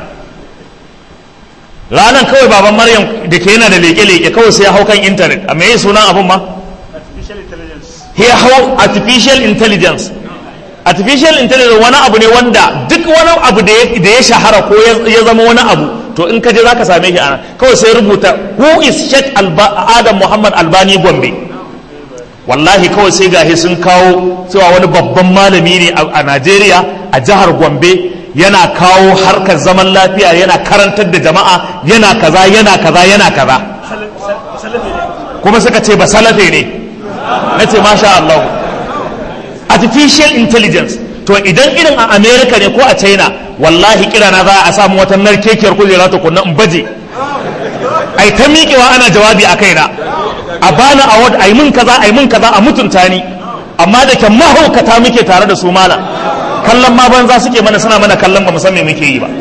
ranar, kawai baban Maryam da ke yana da leƙe-leƙe kawai sai ya hau kan intanet. A mai sunan abin ma? Ya hau artificial intelligence. Artificial intelligence wani abu ne wanda duk wani abu da ya shahara ko ya zama wani abu, to in ka je za ka same shi ana kawai sai rubuta who is Sheikh Adam Muhammad Albani Gombe. Wallahi kawai sai gahi sun kawo cewa wani babban malami ne a Najeriya, a jihar Gombe, yana kawo harkar zaman lafiya, yana karantar da jama'a, yana kaza yana kaza yana kaza, kuma suka ce ba salafe ne. Na ce masha Allah, artificial intelligence. To idan irin a America ne ko a China, wallahi kira na za a samu wata narkekiyar kujera ta kunna in baje, ai ta miƙewa ana jawabi a kaina, a bani award, ai mun kaza ai mun kaza, a mutunta ni. Amma da ke mahaukata muke tare da su mala, kallon ma banza suke mana, suna mana kallon ba musamman muke yi ba.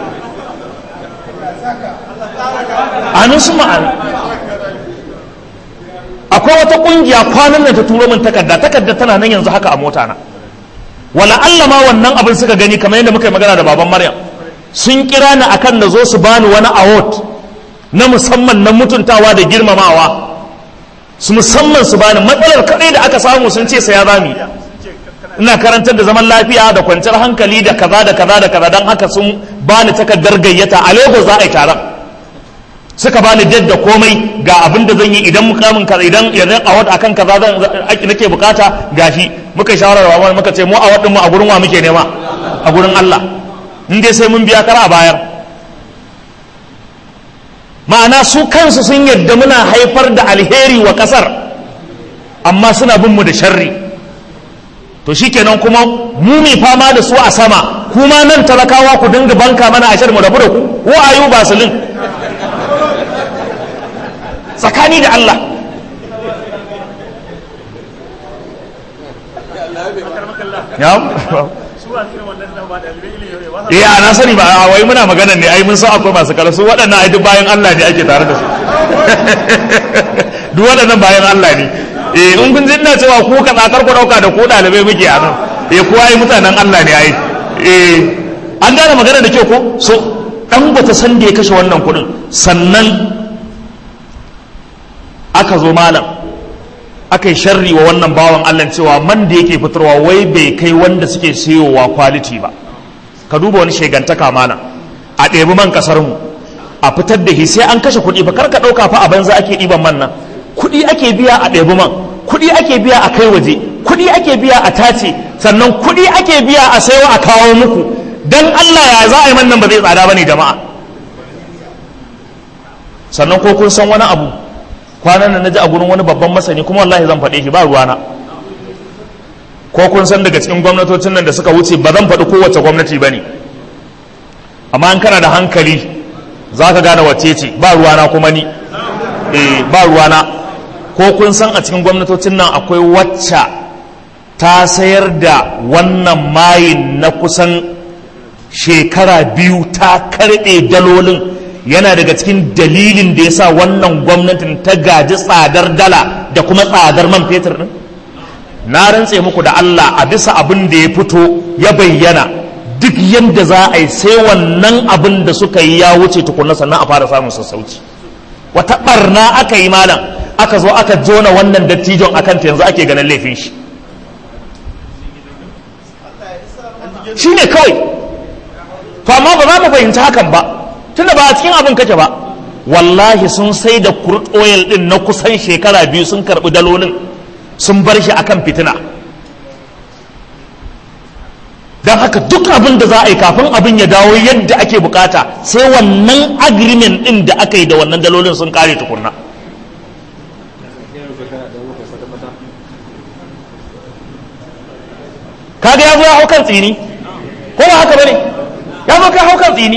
Amin su ma'an. Akwai wata kungiya kwanan nan ta turo min takarda, takarda tana nan yanzu haka a mota na. Wala Allah ma wannan abin suka gani, kamar yadda muka yi magana da baban Maryam, sun kira ni akan da zo su bani wani award na musamman na mutuntawa da girmamawa, su musamman su bani. Matsalar kadai da aka samu sun ce sai ya zami, ina karantar da zaman lafiya da kwanciyar hankali da kaza da kaza da kaza, don haka sun bani takardar gayyata a Lagos za a yi taron. Suka bani da komai, ga abin da zan yi idan mukamin kaza, idan yanzu award akan kaza zan nake bukata, gashi. Muka yi shawarar wa muka ce mu award din mu a gurin wa muke nema? A gurin Allah. In dai sai mun biya kara a bayar. ma'ana su kansu sun yadda muna haifar da alheri wa kasar amma suna bin mu da sharri. To shikenan kuma mu mai fama da su a sama, kuma nan talakawa ku dinga banka mana a mu rabu da ku, ko ayu basulin tsakani da Allah. ya na sani ba wai muna magana ne, ai mun san akwai masu karasu waɗannan ai duk bayan Allah ne ake tare da su duk waɗannan bayan Allah ne. eh in kun jinna cewa ku ka tsakar ku dauka da ku dalibai muke a nan, eh ku ai mutanen Allah ne ai. eh an gane magana da kyau ko? So dan bata san da ya kashe wannan kudin, sannan aka zo malam aka yi sharri wa wannan bawan Allah cewa man da yake fitarwa wai bai kai wanda suke siyowa quality ba. Ka duba wani shegantaka malam, a ɗebi man kasar mu a fitar da shi sai an kashe kuɗi ba, kar ka ɗauka fa a banza ake ɗiban man nan. Kuɗi ake biya a ɗebi man, kuɗi ake biya a kai waje, kuɗi ake biya a tace, sannan kuɗi ake biya a sayo a kawo muku. Dan Allah ya za a yi man nan ba zai tsada ba ne jama'a? Sannan ko kun san wani abu, kwanan nan naji a gurin wani babban masani, kuma wallahi zan faɗe shi ba ruwana. Ko kun san daga cikin gwamnatocin nan da suka wuce, ba zan faɗi kowace gwamnati ba ne, amma in kana da hankali za ka gane wacce ce. Ba ruwana kuma ni, eh ba ruwana. Ko kun san a cikin gwamnatocin nan akwai wacce ta sayar da wannan mayin na kusan shekara biyu, ta karɓe dalolin. Yana daga cikin dalilin da ya sa wannan gwamnatin ta gaji tsadar dala da kuma tsadar man fetur ɗin. Na rantse muku da Allah, a bisa abin da ya fito ya bayyana, duk yadda za a yi sai wannan abin da suka yi ya wuce tukunna sannan a fara samun sassauci. Wata ɓarna aka yi malam, aka zo aka jona wannan dattijon akan ta, yanzu ake ganin laifin shi. Shi ne kawai. To amma ba za mu fahimci hakan ba, tunda ba a cikin abin kake ba. Wallahi sun sai da crude oil din na kusan shekara biyu, sun karɓi dalolin sun bar shi akan fitina. Don haka duk abin da za a yi kafin abin ya dawo yadda ake bukata, sai wannan agreement din da aka yi da wannan dalolin sun kare tukunna. Kaga ya zo ya hau kan tsini, ko ba haka bane? Ya zo kai hau kan tsini.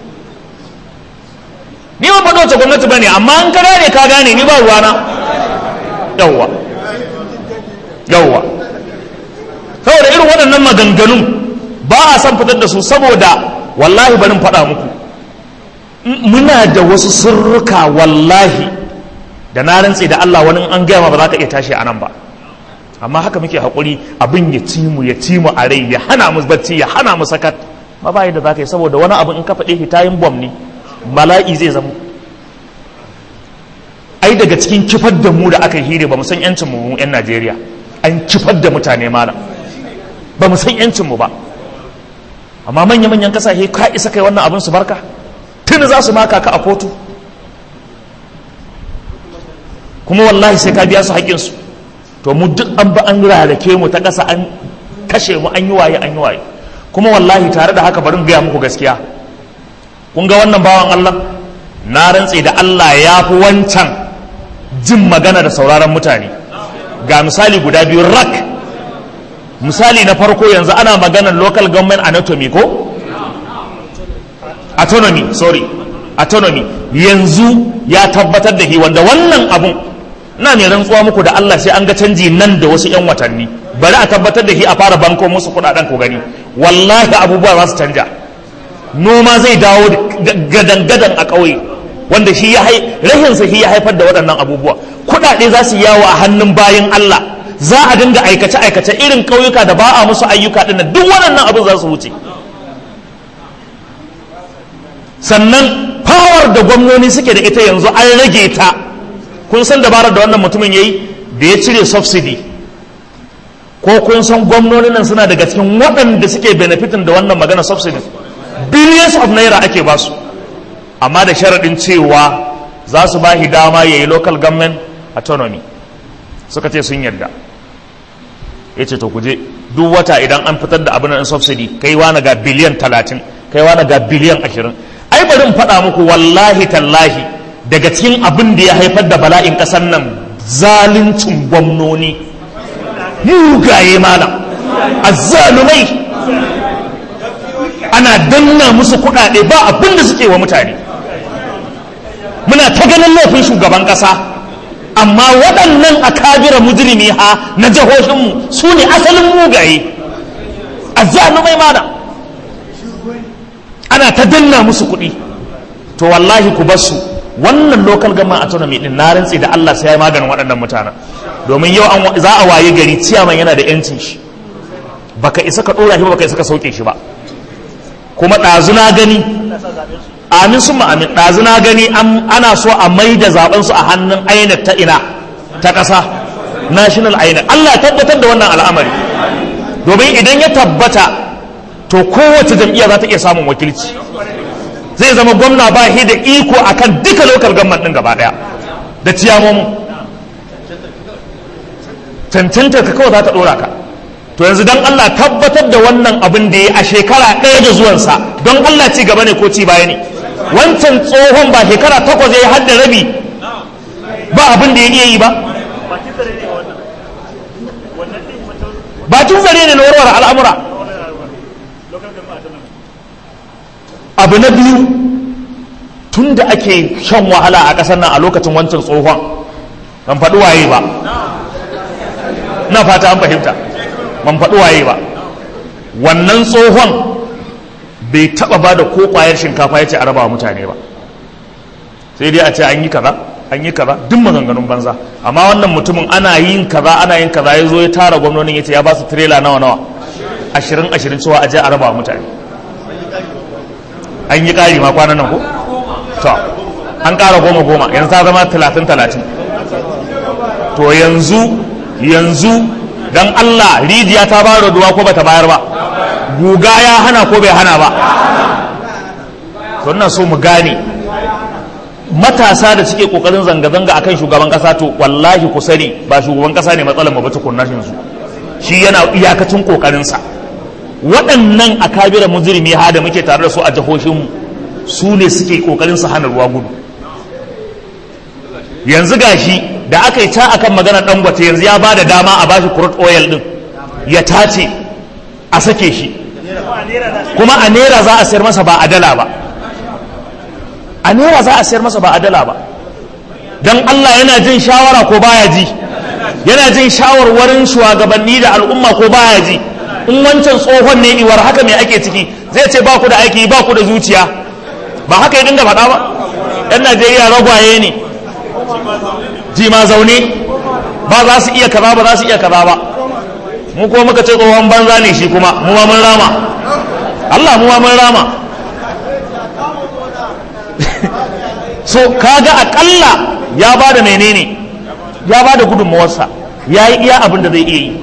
Ni ba faɗo wace gwamnati bane, amma an ka gane ka gane, ni ba ruwana. Yawwa yawwa saboda irin waɗannan maganganun ba a san fitar da su, saboda wallahi barin faɗa muku, muna da wasu sirruka wallahi da na rantse da Allah, wani an gaya ma ba za ka iya tashi a nan ba. Amma haka muke haƙuri, abin ya ci mu ya ci mu a rai, ya hana mu bacci, ya hana mu sakat. Ma ba da za ka yi, saboda wani abin in ka faɗe shi tayin bom ne, bala'i zai zama. Ai daga cikin kifar da mu da aka yi hire, ba mu san yancin mu 'yan Najeriya. An kifar da mutane malam, ba mu san yancin mu ba. Amma manya-manyan kasashe ka isa kai wannan abin su barka, tuni za su maka ka a kotu, kuma wallahi sai ka biya su haƙƙinsu. To mu duk an ba an rarake mu ta ƙasa, an kashe mu, an yi waye an yi waye. Kuma wallahi tare da haka barin gaya muku gaskiya, kun ga wannan bawan Allah, na rantse da Allah ya fi wancan jin magana da sauraron mutane. Ga misali guda biyu rak. Misali na farko, yanzu ana maganar local government anatomy ko? Autonomy, sorry, autonomy. Yanzu ya tabbatar da shi, wanda wannan abun na mai rantsuwa muku da Allah sai an ga canji nan da wasu 'yan watanni. Bari a tabbatar da shi, a fara banko musu kudaden ku gani, wallahi abubuwa za su canja. Noma zai dawo gadan-gadan a ƙauye, wanda shi ya rahinsa shi ya haifar da waɗannan abubuwa. Kuɗaɗe za su yawo a hannun bayan Allah, za a dinga aikace-aikace irin ƙauyuka da ba a musu ayyuka ɗin, duk waɗannan abin za su wuce. Sannan fawar da gwamnoni suke da ita yanzu an rage ta. Kun san dabarar da wannan mutumin ya yi da ya cire subsidy, ko kun san gwamnonin nan suna daga cikin waɗanda suke benefitin da wannan magana subsidy? Billions of naira ake ba su, amma da sharaɗin cewa za su ba shi dama ya yi local government autonomy. Suka ce sun yarda. Ya ce to kuje duk wata idan an fitar da abin subsidy, kai wani ga biliyan talatin, kai wani ga biliyan ashirin. Ai bari in faɗa muku wallahi tallahi, daga cikin abin da ya haifar da bala'in ƙasar nan zaluncin gwamnoni mugaye malam azzalumai ana danna musu kuɗaɗe ba abin da suke wa mutane. Muna ta ganin laifin shugaban ƙasa amma waɗannan akabira mujrimi ha na jihohinmu su ne asalin mugaye azzalumai malam ana ta danna musu kuɗi. To wallahi ku basu wannan local government autonomy din na rantsi da Allah sai ya maganin waɗannan mutanen, domin yau za a waye gari ciyaman yana da yancin shi, baka isa ka ɗora shi ba baka isa ka sauke shi ba. Kuma ɗazuna gani amin sun amin ɗazuna gani ana so a mai da zaben su a hannun I N E C ta ina ta ƙasa national I N E C. Allah tabbatar da wannan al'amari, domin idan ya tabbata to kowace jam'iyya za ta iya samun wakilci. Zai zama gwamna ba shi da iko akan duka local government din gaba daya da ciyamomin, cancantar ka kawai za ta dora ka. To yanzu don Allah tabbatar da wannan abin da ya a shekara ɗaya da zuwansa, don Allah ci gaba ne ko ci baya ne? Wancan tsohon ba shekara takwas ya yi har da rabi ba abin da ya iya yi ba. Bakin zare ne na warware al'amura. Abu na biyu, tun da ake shan wahala a ƙasar nan a lokacin wancan tsohon, ban faɗi waye ba, na fata an fahimta, ban faɗi waye ba. Wannan tsohon bai taɓa ba da ko ƙwayar shinkafa ya ce a raba wa mutane ba, sai dai a ce an yi kaza an yi kaza, duk maganganun banza. Amma wannan mutumin ana yin kaza ana yin kaza ya zo ya tara gwamnonin ya ce ya ba su tirela nawa nawa ashirin ashirin cewa a je a raba wa mutane. An yi ƙari ma kwanan nan ko? To an ƙara goma goma yanzu ta zama talatin talatin. To yanzu yanzu dan Allah rijiya ta bayar da ruwa ko bata bayar ba? Guga ya hana ko bai hana ba? To ina so mu gane matasa da suke kokarin zanga-zanga akan shugaban kasa, to wallahi ku sani ba shugaban kasa ne matsalar mu ba tukunna su, shi yana iyakacin kokarinsa. Waɗannan akabira mujrimi ha da muke tare da su a jihohinmu su ne suke kokarin su hana ruwa gudu. Yanzu gashi da aka yi ta akan maganar Dangote, yanzu ya bada dama a bashi crude oil din ya tace a sake shi, kuma a naira za a sayar masa ba a dala ba, a naira za a sayar masa ba a dala ba. Dan Allah yana jin shawara ko baya ji? Yana jin shawarwarin shugabanni da al'umma ko baya ji? In wancan tsohon ne iwar haka mai ake ciki zai ce ba ku da aiki ba ku da zuciya, ba haka ya dinga faɗa ba? Yan Najeriya ragwaye ne, ji ma zaune, ba za su iya kaza ba za su iya kaza ba. Mu kuma muka ce tsohon banza ne shi, kuma mu ma mun rama, Allah mu ma mun rama. So kaga akalla ya ba da menene, ya ba da gudunmawarsa, ya yi iya abin da zai iya yi.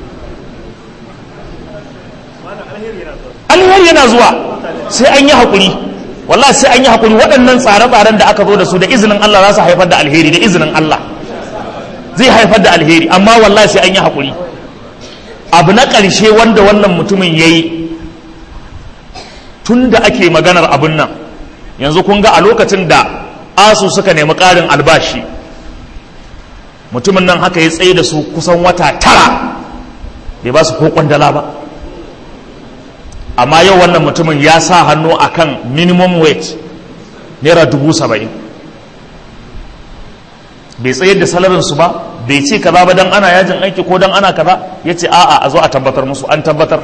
Alheri yana zuwa sai an yi haƙuri, wallahi sai an yi haƙuri. Waɗannan tsare-tsaren da aka zo da su da izinin Allah za su haifar da alheri, da izinin Allah zai haifar da alheri, amma wallahi sai an yi haƙuri. Abu na ƙarshe wanda wannan mutumin ya yi tun da ake maganar abun nan, yanzu kun ga a lokacin da asu suka nemi ƙarin albashi, mutumin nan haka ya tsaye da su kusan wata tara bai ba su ko kwandala ba. Amma yau wannan mutumin ya sa hannu akan minimum wage naira dubu saba'in, bai tsayar da salarinsu ba, bai ce kaza ba dan ana yajin aiki ko dan ana kaza, ya ce a'a a zo a tabbatar musu, an tabbatar.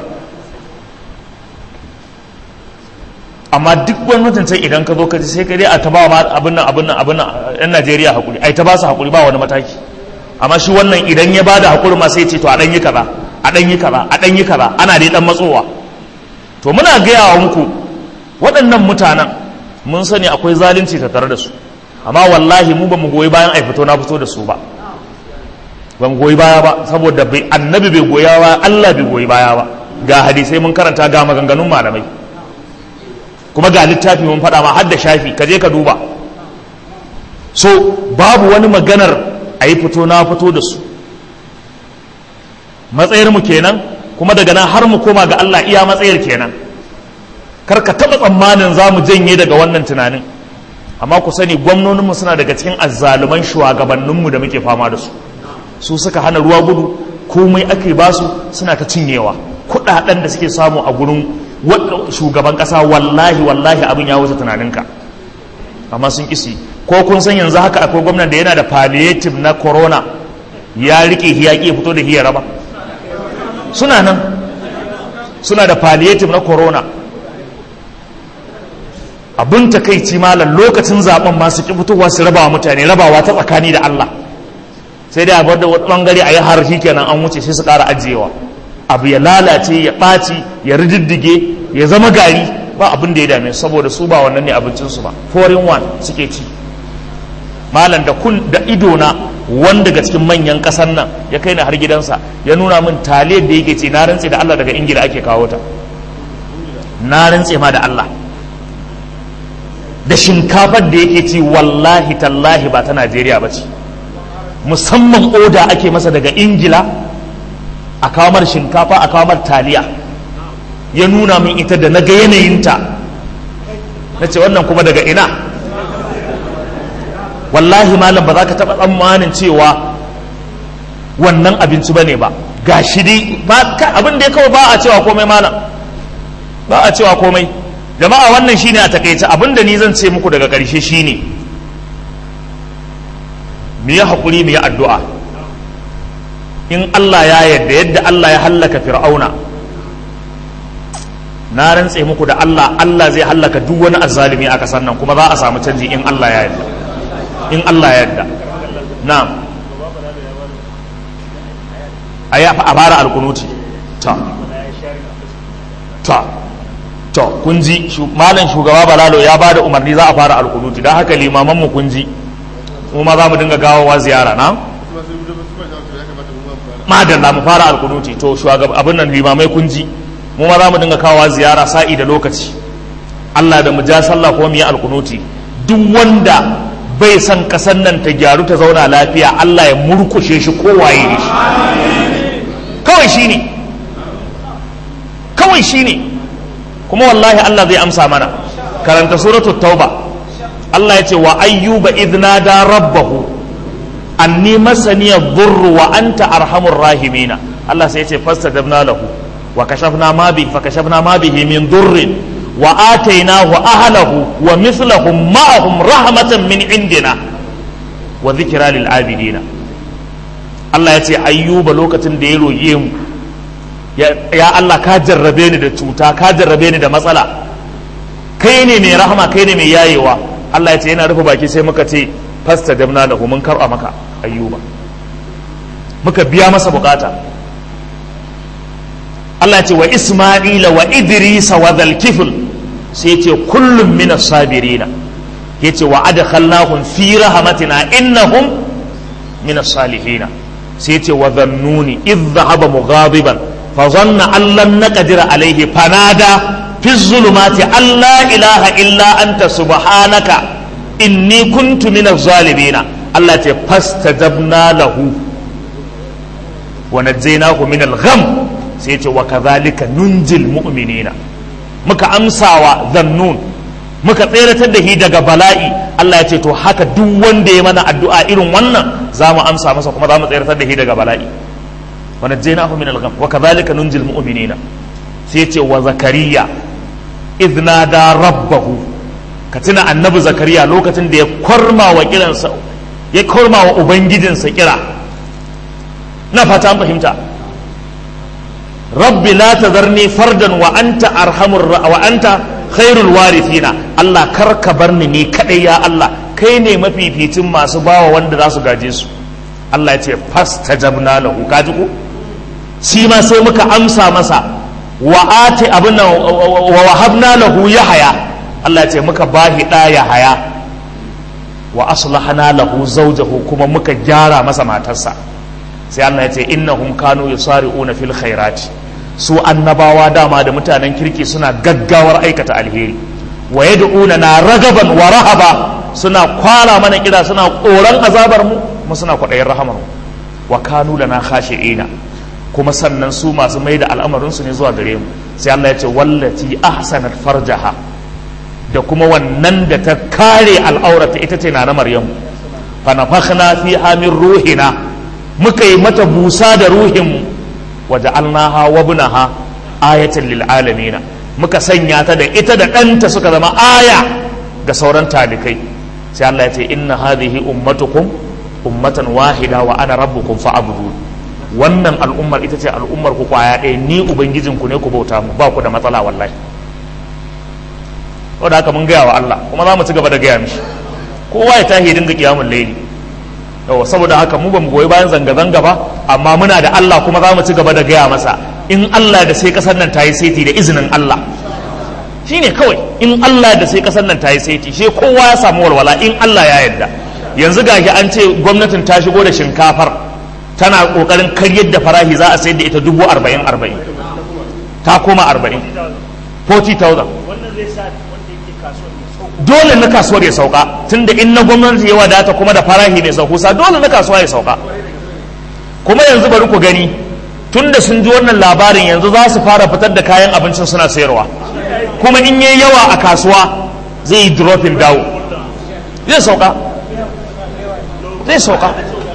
Amma duk wani mutunta idan ka zo ka ji sai ka dai a ta ba ma abin nan abin nan abin nan yan Najeriya hakuri, ai ta ba su hakuri ba wani mataki. Amma shi wannan idan ya bada hakuri ma sai ya ce to a dan yi kaza a dan yi kaza a dan yi kaza, ana dai dan matsowa. To muna gaya wa muku waɗannan mutanen mun sani akwai zalunci tattare da su, amma wallahi mu ba mu goyi bayan ai fito na fito da su ba, ban goyi baya ba, saboda bai annabi bai goya ba, Allah bai goyi baya ba. Ga hadisai mun karanta, ga maganganun malamai, kuma ga littafi mun faɗa ma har da shafi, ka je ka duba. So babu wani maganar a yi fito na fito da su, matsayar mu kenan, kuma daga nan har mu koma ga Allah iya matsayar kenan. Kar ka taɓa tsammanin za mu janye daga wannan tunanin, amma ku sani gwamnoninmu suna daga cikin azzaluman shugabanninmu da muke fama da su su suka hana ruwa gudu, komai ake ba su suna ta cinyewa. Kuɗaɗen da suke samu a gurin shugaban ƙasa wallahi wallahi abin ya wuce tunaninka, amma sun kisi. Ko kun san yanzu haka akwai gwamnan da yana da palliative na corona ya rike hiyaki ya fito da hiyar raba? Suna nan suna da palliative na corona. Abin takaici malam, lokacin zaben ma su ki fitowa su raba wa mutane, rabawa ta tsakani da Allah, sai dai a bar da wani bangare a yi har shi kenan an wuce, sai su ƙara ajiyewa, abu ya lalace ya ɓaci ya rididdige ya zama gari, ba abin da ya dame saboda su ba wannan ne abincinsu ba, foreign one suke ci. Malam da kun da idona wanda daga cikin manyan ƙasar nan ya kai ni har gidansa ya nuna min taliyar da yake ce, na rantse da Allah daga Ingila ake kawo ta, na rantse ma da Allah. Da shinkafar da yake ci wallahi tallahi ba ta Najeriya ba ce, musamman oda ake masa daga Ingila a kawo mar shinkafa a kawo mar taliya. Ya nuna min ita da na ga yanayinta na ce wannan kuma daga ina. Wallahi malam ba za ka taɓa tsammanin cewa wannan abinci ba ne ba, ga shi dai abin da ya kawo ba a cewa komai malam, ba a cewa komai. Jama'a wannan shine a takaice abin da ni zan ce muku daga ƙarshe shine mu yi haƙuri mu yi addu'a. In Allah ya yarda yadda Allah ya hallaka Fir'auna, na rantse muku da Allah, Allah zai hallaka duk wani azzalimi a ƙasar nan, kuma za a samu canji in Allah ya yarda. In Allah ya yarda. Na'am. A ya a fara alkunuti. Ta. Ta. To kun ji malam shugaba Balalo ya bada umarni za a fara alkunuti, don haka limaman mu kun ji, mu ma za mu dinga gawowa ziyara na madalla mu fara alkunuti. To shugaba abin nan limamai kun ji, mu ma za mu dinga kawowa ziyara sa'i da lokaci. Allah da mu ja sallah ko mu yi alkunuti. Duk wanda bai san kasan nan ta gyaru ta zauna lafiya, Allah ya murkushe shi kowaye ne shi, kawai shine kawai shine kuma wallahi Allah zai amsa mana. Karanta suratul tauba, Allah ya ce wa ayyuba idna da rabbahu anni masani ad-durr wa anta arhamur rahimina. Allah sai ya ce fastajabna lahu wa kashafna ma bi fa kashafna ma bihi min durr wa atainahu ahlahu wa mithlahum ma'ahum rahmatan min indina wa dhikra lil abidina. Allah ya ce ayyuba lokacin da ya roye mu, ya Allah ka jarrabe ni da cuta, ka jarrabe ni da matsala, kai ne mai rahama, kai ne mai yayewa. Allah ya ce yana rufe baki sai muka ce fastajabna lahu, mun karɓa maka ayyuba, muka biya masa bukata. Allah ya ce wa Isma'ila wa Idrisa wa dhal kifl, sai ya ce kullum min as-sabirina, ya ce wa adkhalnahum fi rahmatina innahum min as-salihina. Sai ya ce wa dhannuni idh dhahaba mughadiban فظن أن لن نقدر عليه فنادى في الظلمات أن لا إله إلا أنت سبحانك إني كنت من الظالمين. الله فاستجبنا له ونجيناه من الغم سيتي وكذلك ننجي المؤمنين. مك أمسى وذنون muka tseratar da shi daga bala'i. Allah ya ce to haka duk wanda ya mana addu'a irin wannan za mu amsa masa, kuma za mu tseratar da shi daga bala'i. ونجيناه من الغم وكذلك ننجي المؤمنين. سيتي وزكريا إذ نادى ربه, كتنا النبي زكريا لوكتن دي كرما وكيلنسا يكرما وأبنجدنسا كلا نفتا فهمتا رب لا تذرني فردا وأنت أرحم الر... وأنت خير الوارثين. الله كرك برني كدي يا الله كيني ما في في تما سبا وند راسو غاجيسو. الله يتي فاستجبنا له, كاجكو shi ma sai muka amsa masa wa ati abinna wa wahabna lahu yahya. Allah ya ce muka bahi da yahya wa aslahna lahu zawjahu, kuma muka gyara masa matarsa. Sai Allah ya ce innahum kanu yusari'una fil khairati, su annabawa dama da mutanen kirki suna gaggawar aikata alheri. Wa yad'una na ragaban wa rahaba, suna kwara mana kira, suna koran azabar mu kuma suna kwadayin rahamar mu. Wa kanu lana khashi'ina, kuma sannan su masu mai da al'amarinsu ne zuwa gare mu. Sai Allah ya ce wallati ahsanat farjaha, da kuma wannan da ta kare al'aurata ita ce na na Maryamu fa nafakhna fiha min ruhina muka yi mata busa da ruhinmu waja'alnaha wa ibnaha ayatan lil alamin muka sanya ta da ita da ɗanta suka zama aya ga sauran talikai sai Allah ya ce inna hadhihi ummatukum ummatan wahida wa ana rabbukum fa'budun wannan al'ummar ita ce al'ummar ku kwaya ɗaya ni ubangijinku ne ku bauta mu ba ku da matsala wallahi wadda haka mun gaya wa Allah kuma za mu ci gaba da gaya mishi kowa ya tahi dinga kiyamun laili yawa saboda haka mu ba mu goyi bayan zanga-zanga ba amma muna da Allah kuma za mu ci gaba da gaya masa in Allah da sai kasar nan ta yi saiti da izinin Allah shine kawai in Allah da sai kasar nan ta yi saiti shi kowa ya samu walwala in Allah ya yarda yanzu gashi an ce gwamnatin ta shigo da shinkafar tana kokarin karyar da farahi za a sayar da ita dubu arba'in arba'in ta koma arba'in forty thousand dole na kasuwar ya sauka tunda in na gwamnati ya wadata kuma da farahi mai saukusa dole na kasuwa ya sauka kuma yanzu bari ku gani tunda sun ji wannan labarin yanzu za su fara fitar da kayan abincin suna sayarwa kuma in yayi yawa a kasuwa zai yi dropping down zai sauka zai sauka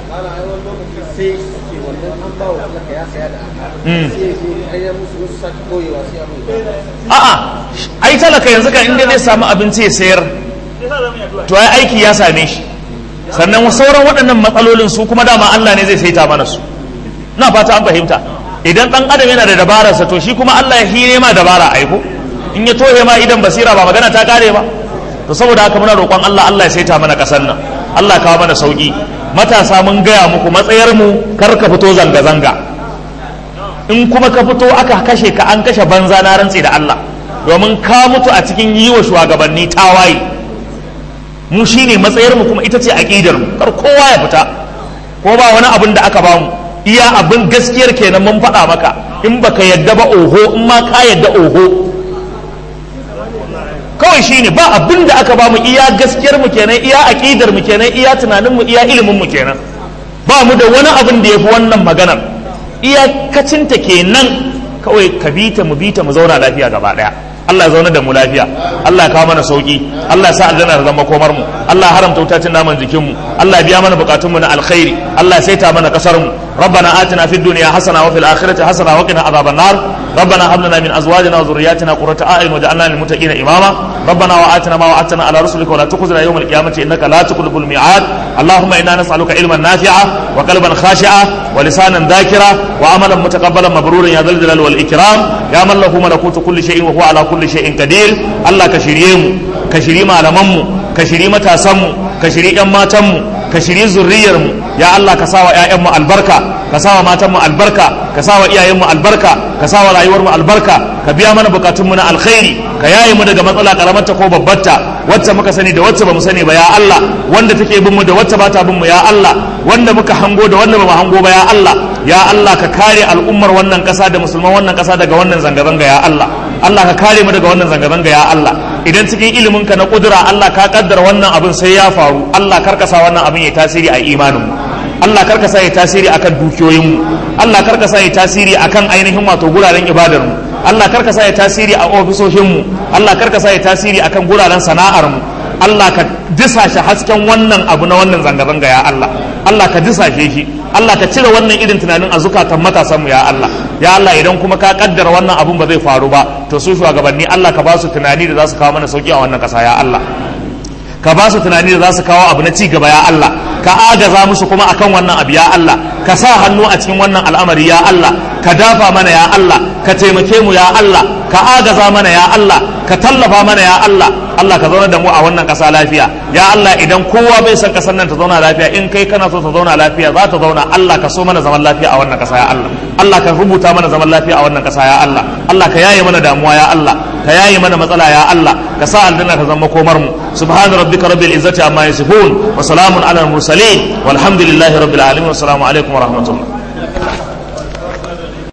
a'a ai talaka yanzu kan inda zai samu abinci ya sayar to ai aiki ya same shi sannan sauran waɗannan matsalolin su kuma dama Allah ne zai saita mana su na fata an fahimta idan ɗan adam yana da dabararsa to shi kuma Allah ya hire ma dabara aiko in ya tohe ma idan basira ba magana ta kare ba to saboda haka muna roƙon Allah Allah ya saita mana ƙasar nan Allah kawo mana sauki matasa mun gaya muku matsayar mu kar ka fito zanga zanga in kuma ka fito aka kashe ka an kashe banza na rantsi da Allah domin ka mutu a cikin yi wa shugabanni tawaye mu shine matsayar mu kuma ita ce aqidar mu kar kowa ya fita ko ba wani abin da aka bamu iya abin gaskiyar kenan mun faɗa maka in baka yadda ba oho in ma ka yadda oho kawai shine ba abin da aka bamu iya gaskiyar mu kenan iya aqidar mu kenan iya tunanin mu iya ilimin mu kenan ba mu da wani abin da yafi wannan maganar iyakacinta kenan kawai ka bita mu bita mu zauna lafiya gaba daya Allah ya zauna da mu lafiya Allah ya kawo mana sauki Allah ya sa aljanna ta zama komar mu Allah ya haramta wutacin naman jikin mu Allah ya biya mana bukatun mu na alkhairi Allah ya saita mana kasar mu ربنا آتنا في الدنيا حسنة وفي الآخرة حسنة وقنا عذاب النار ربنا هب لنا من أزواجنا وذرياتنا قرة أعين وجعلنا للمتقين إماما ربنا وآتنا ما وعدتنا على رسلك ولا تخزنا يوم القيامة إنك لا تخلف الميعاد اللهم إنا نسألك علما نافعا وقلبا خاشعا ولسانا ذاكرا وعملا متقبلا مبرورا يا ذا الجلال والإكرام يا من له ملكوت كل شيء وهو على كل شيء قدير الله كشريم كشريم على ممو كشريم تاسمو كشريم ماتمو كشريم زريرمو يا الله كساوى يا أم البركة كساوى ماتمو البركة كساوى إيا يم البركة كساوى رايورمو البركة كبيا من بكاتمنا الخير كياي من daga matsala karamar ta ko babbarta wacce muka sani da wacce bamu sani ba ya Allah wanda take bin mu da wacce bata bin mu ya Allah wanda muka hango da wanda bamu hango ba ya Allah ya Allah ka kare al'ummar wannan kasa da musulman wannan kasa daga wannan zanga-zanga ya Allah Allah ka kare mu daga wannan zanga-zanga ya Allah idan cikin ilimin ka na kudura Allah ka kaddara wannan abin sai ya faru Allah karkasa wannan abin ya tasiri a imanin mu Allah karkasa ya tasiri akan dukiyoyin mu Allah karkasa ya tasiri akan ainihin wato guraren ibadar mu Allah karkasa ya tasiri a ofisoshin mu Allah karkasa ya tasiri akan guraren sana'ar mu Allah ka disashe hasken wannan abu na wannan zanga-zanga ya Allah Allah ka disashe shi Allah ka cire wannan irin tunanin a zukatan matasan mu ya Allah ya Allah idan kuma ka kaddara wannan abun ba zai faru ba to su shugabanni Allah ka ba su tunani da za su kawo mana sauki a wannan kasa ya Allah ka ba su tunani da za su kawo abu na ci gaba ya Allah ka agaza musu kuma akan wannan abu ya Allah ka sa hannu a cikin wannan al'amari ya Allah ka dafa mana ya Allah ka taimake mu ya Allah ka agaza mana ya Allah ka tallafa mana ya Allah Allah ka zauna da mu a wannan ƙasa lafiya ya Allah idan kowa bai san ƙasar nan ta zauna lafiya in kai kana so ta zauna lafiya za ta zauna Allah ka so mana zaman lafiya a wannan ƙasa ya Allah Allah ka rubuta mana zaman lafiya a wannan ƙasa ya Allah Allah ka yaye mana damuwa ya Allah ka yaye mana matsala ya Allah ka sa aljanna ta zama komar mu subhana rabbika rabbil izzati amma yasifun wa salamun alal mursalin walhamdulillahi rabbil alamin wa assalamu alaikum wa rahmatullah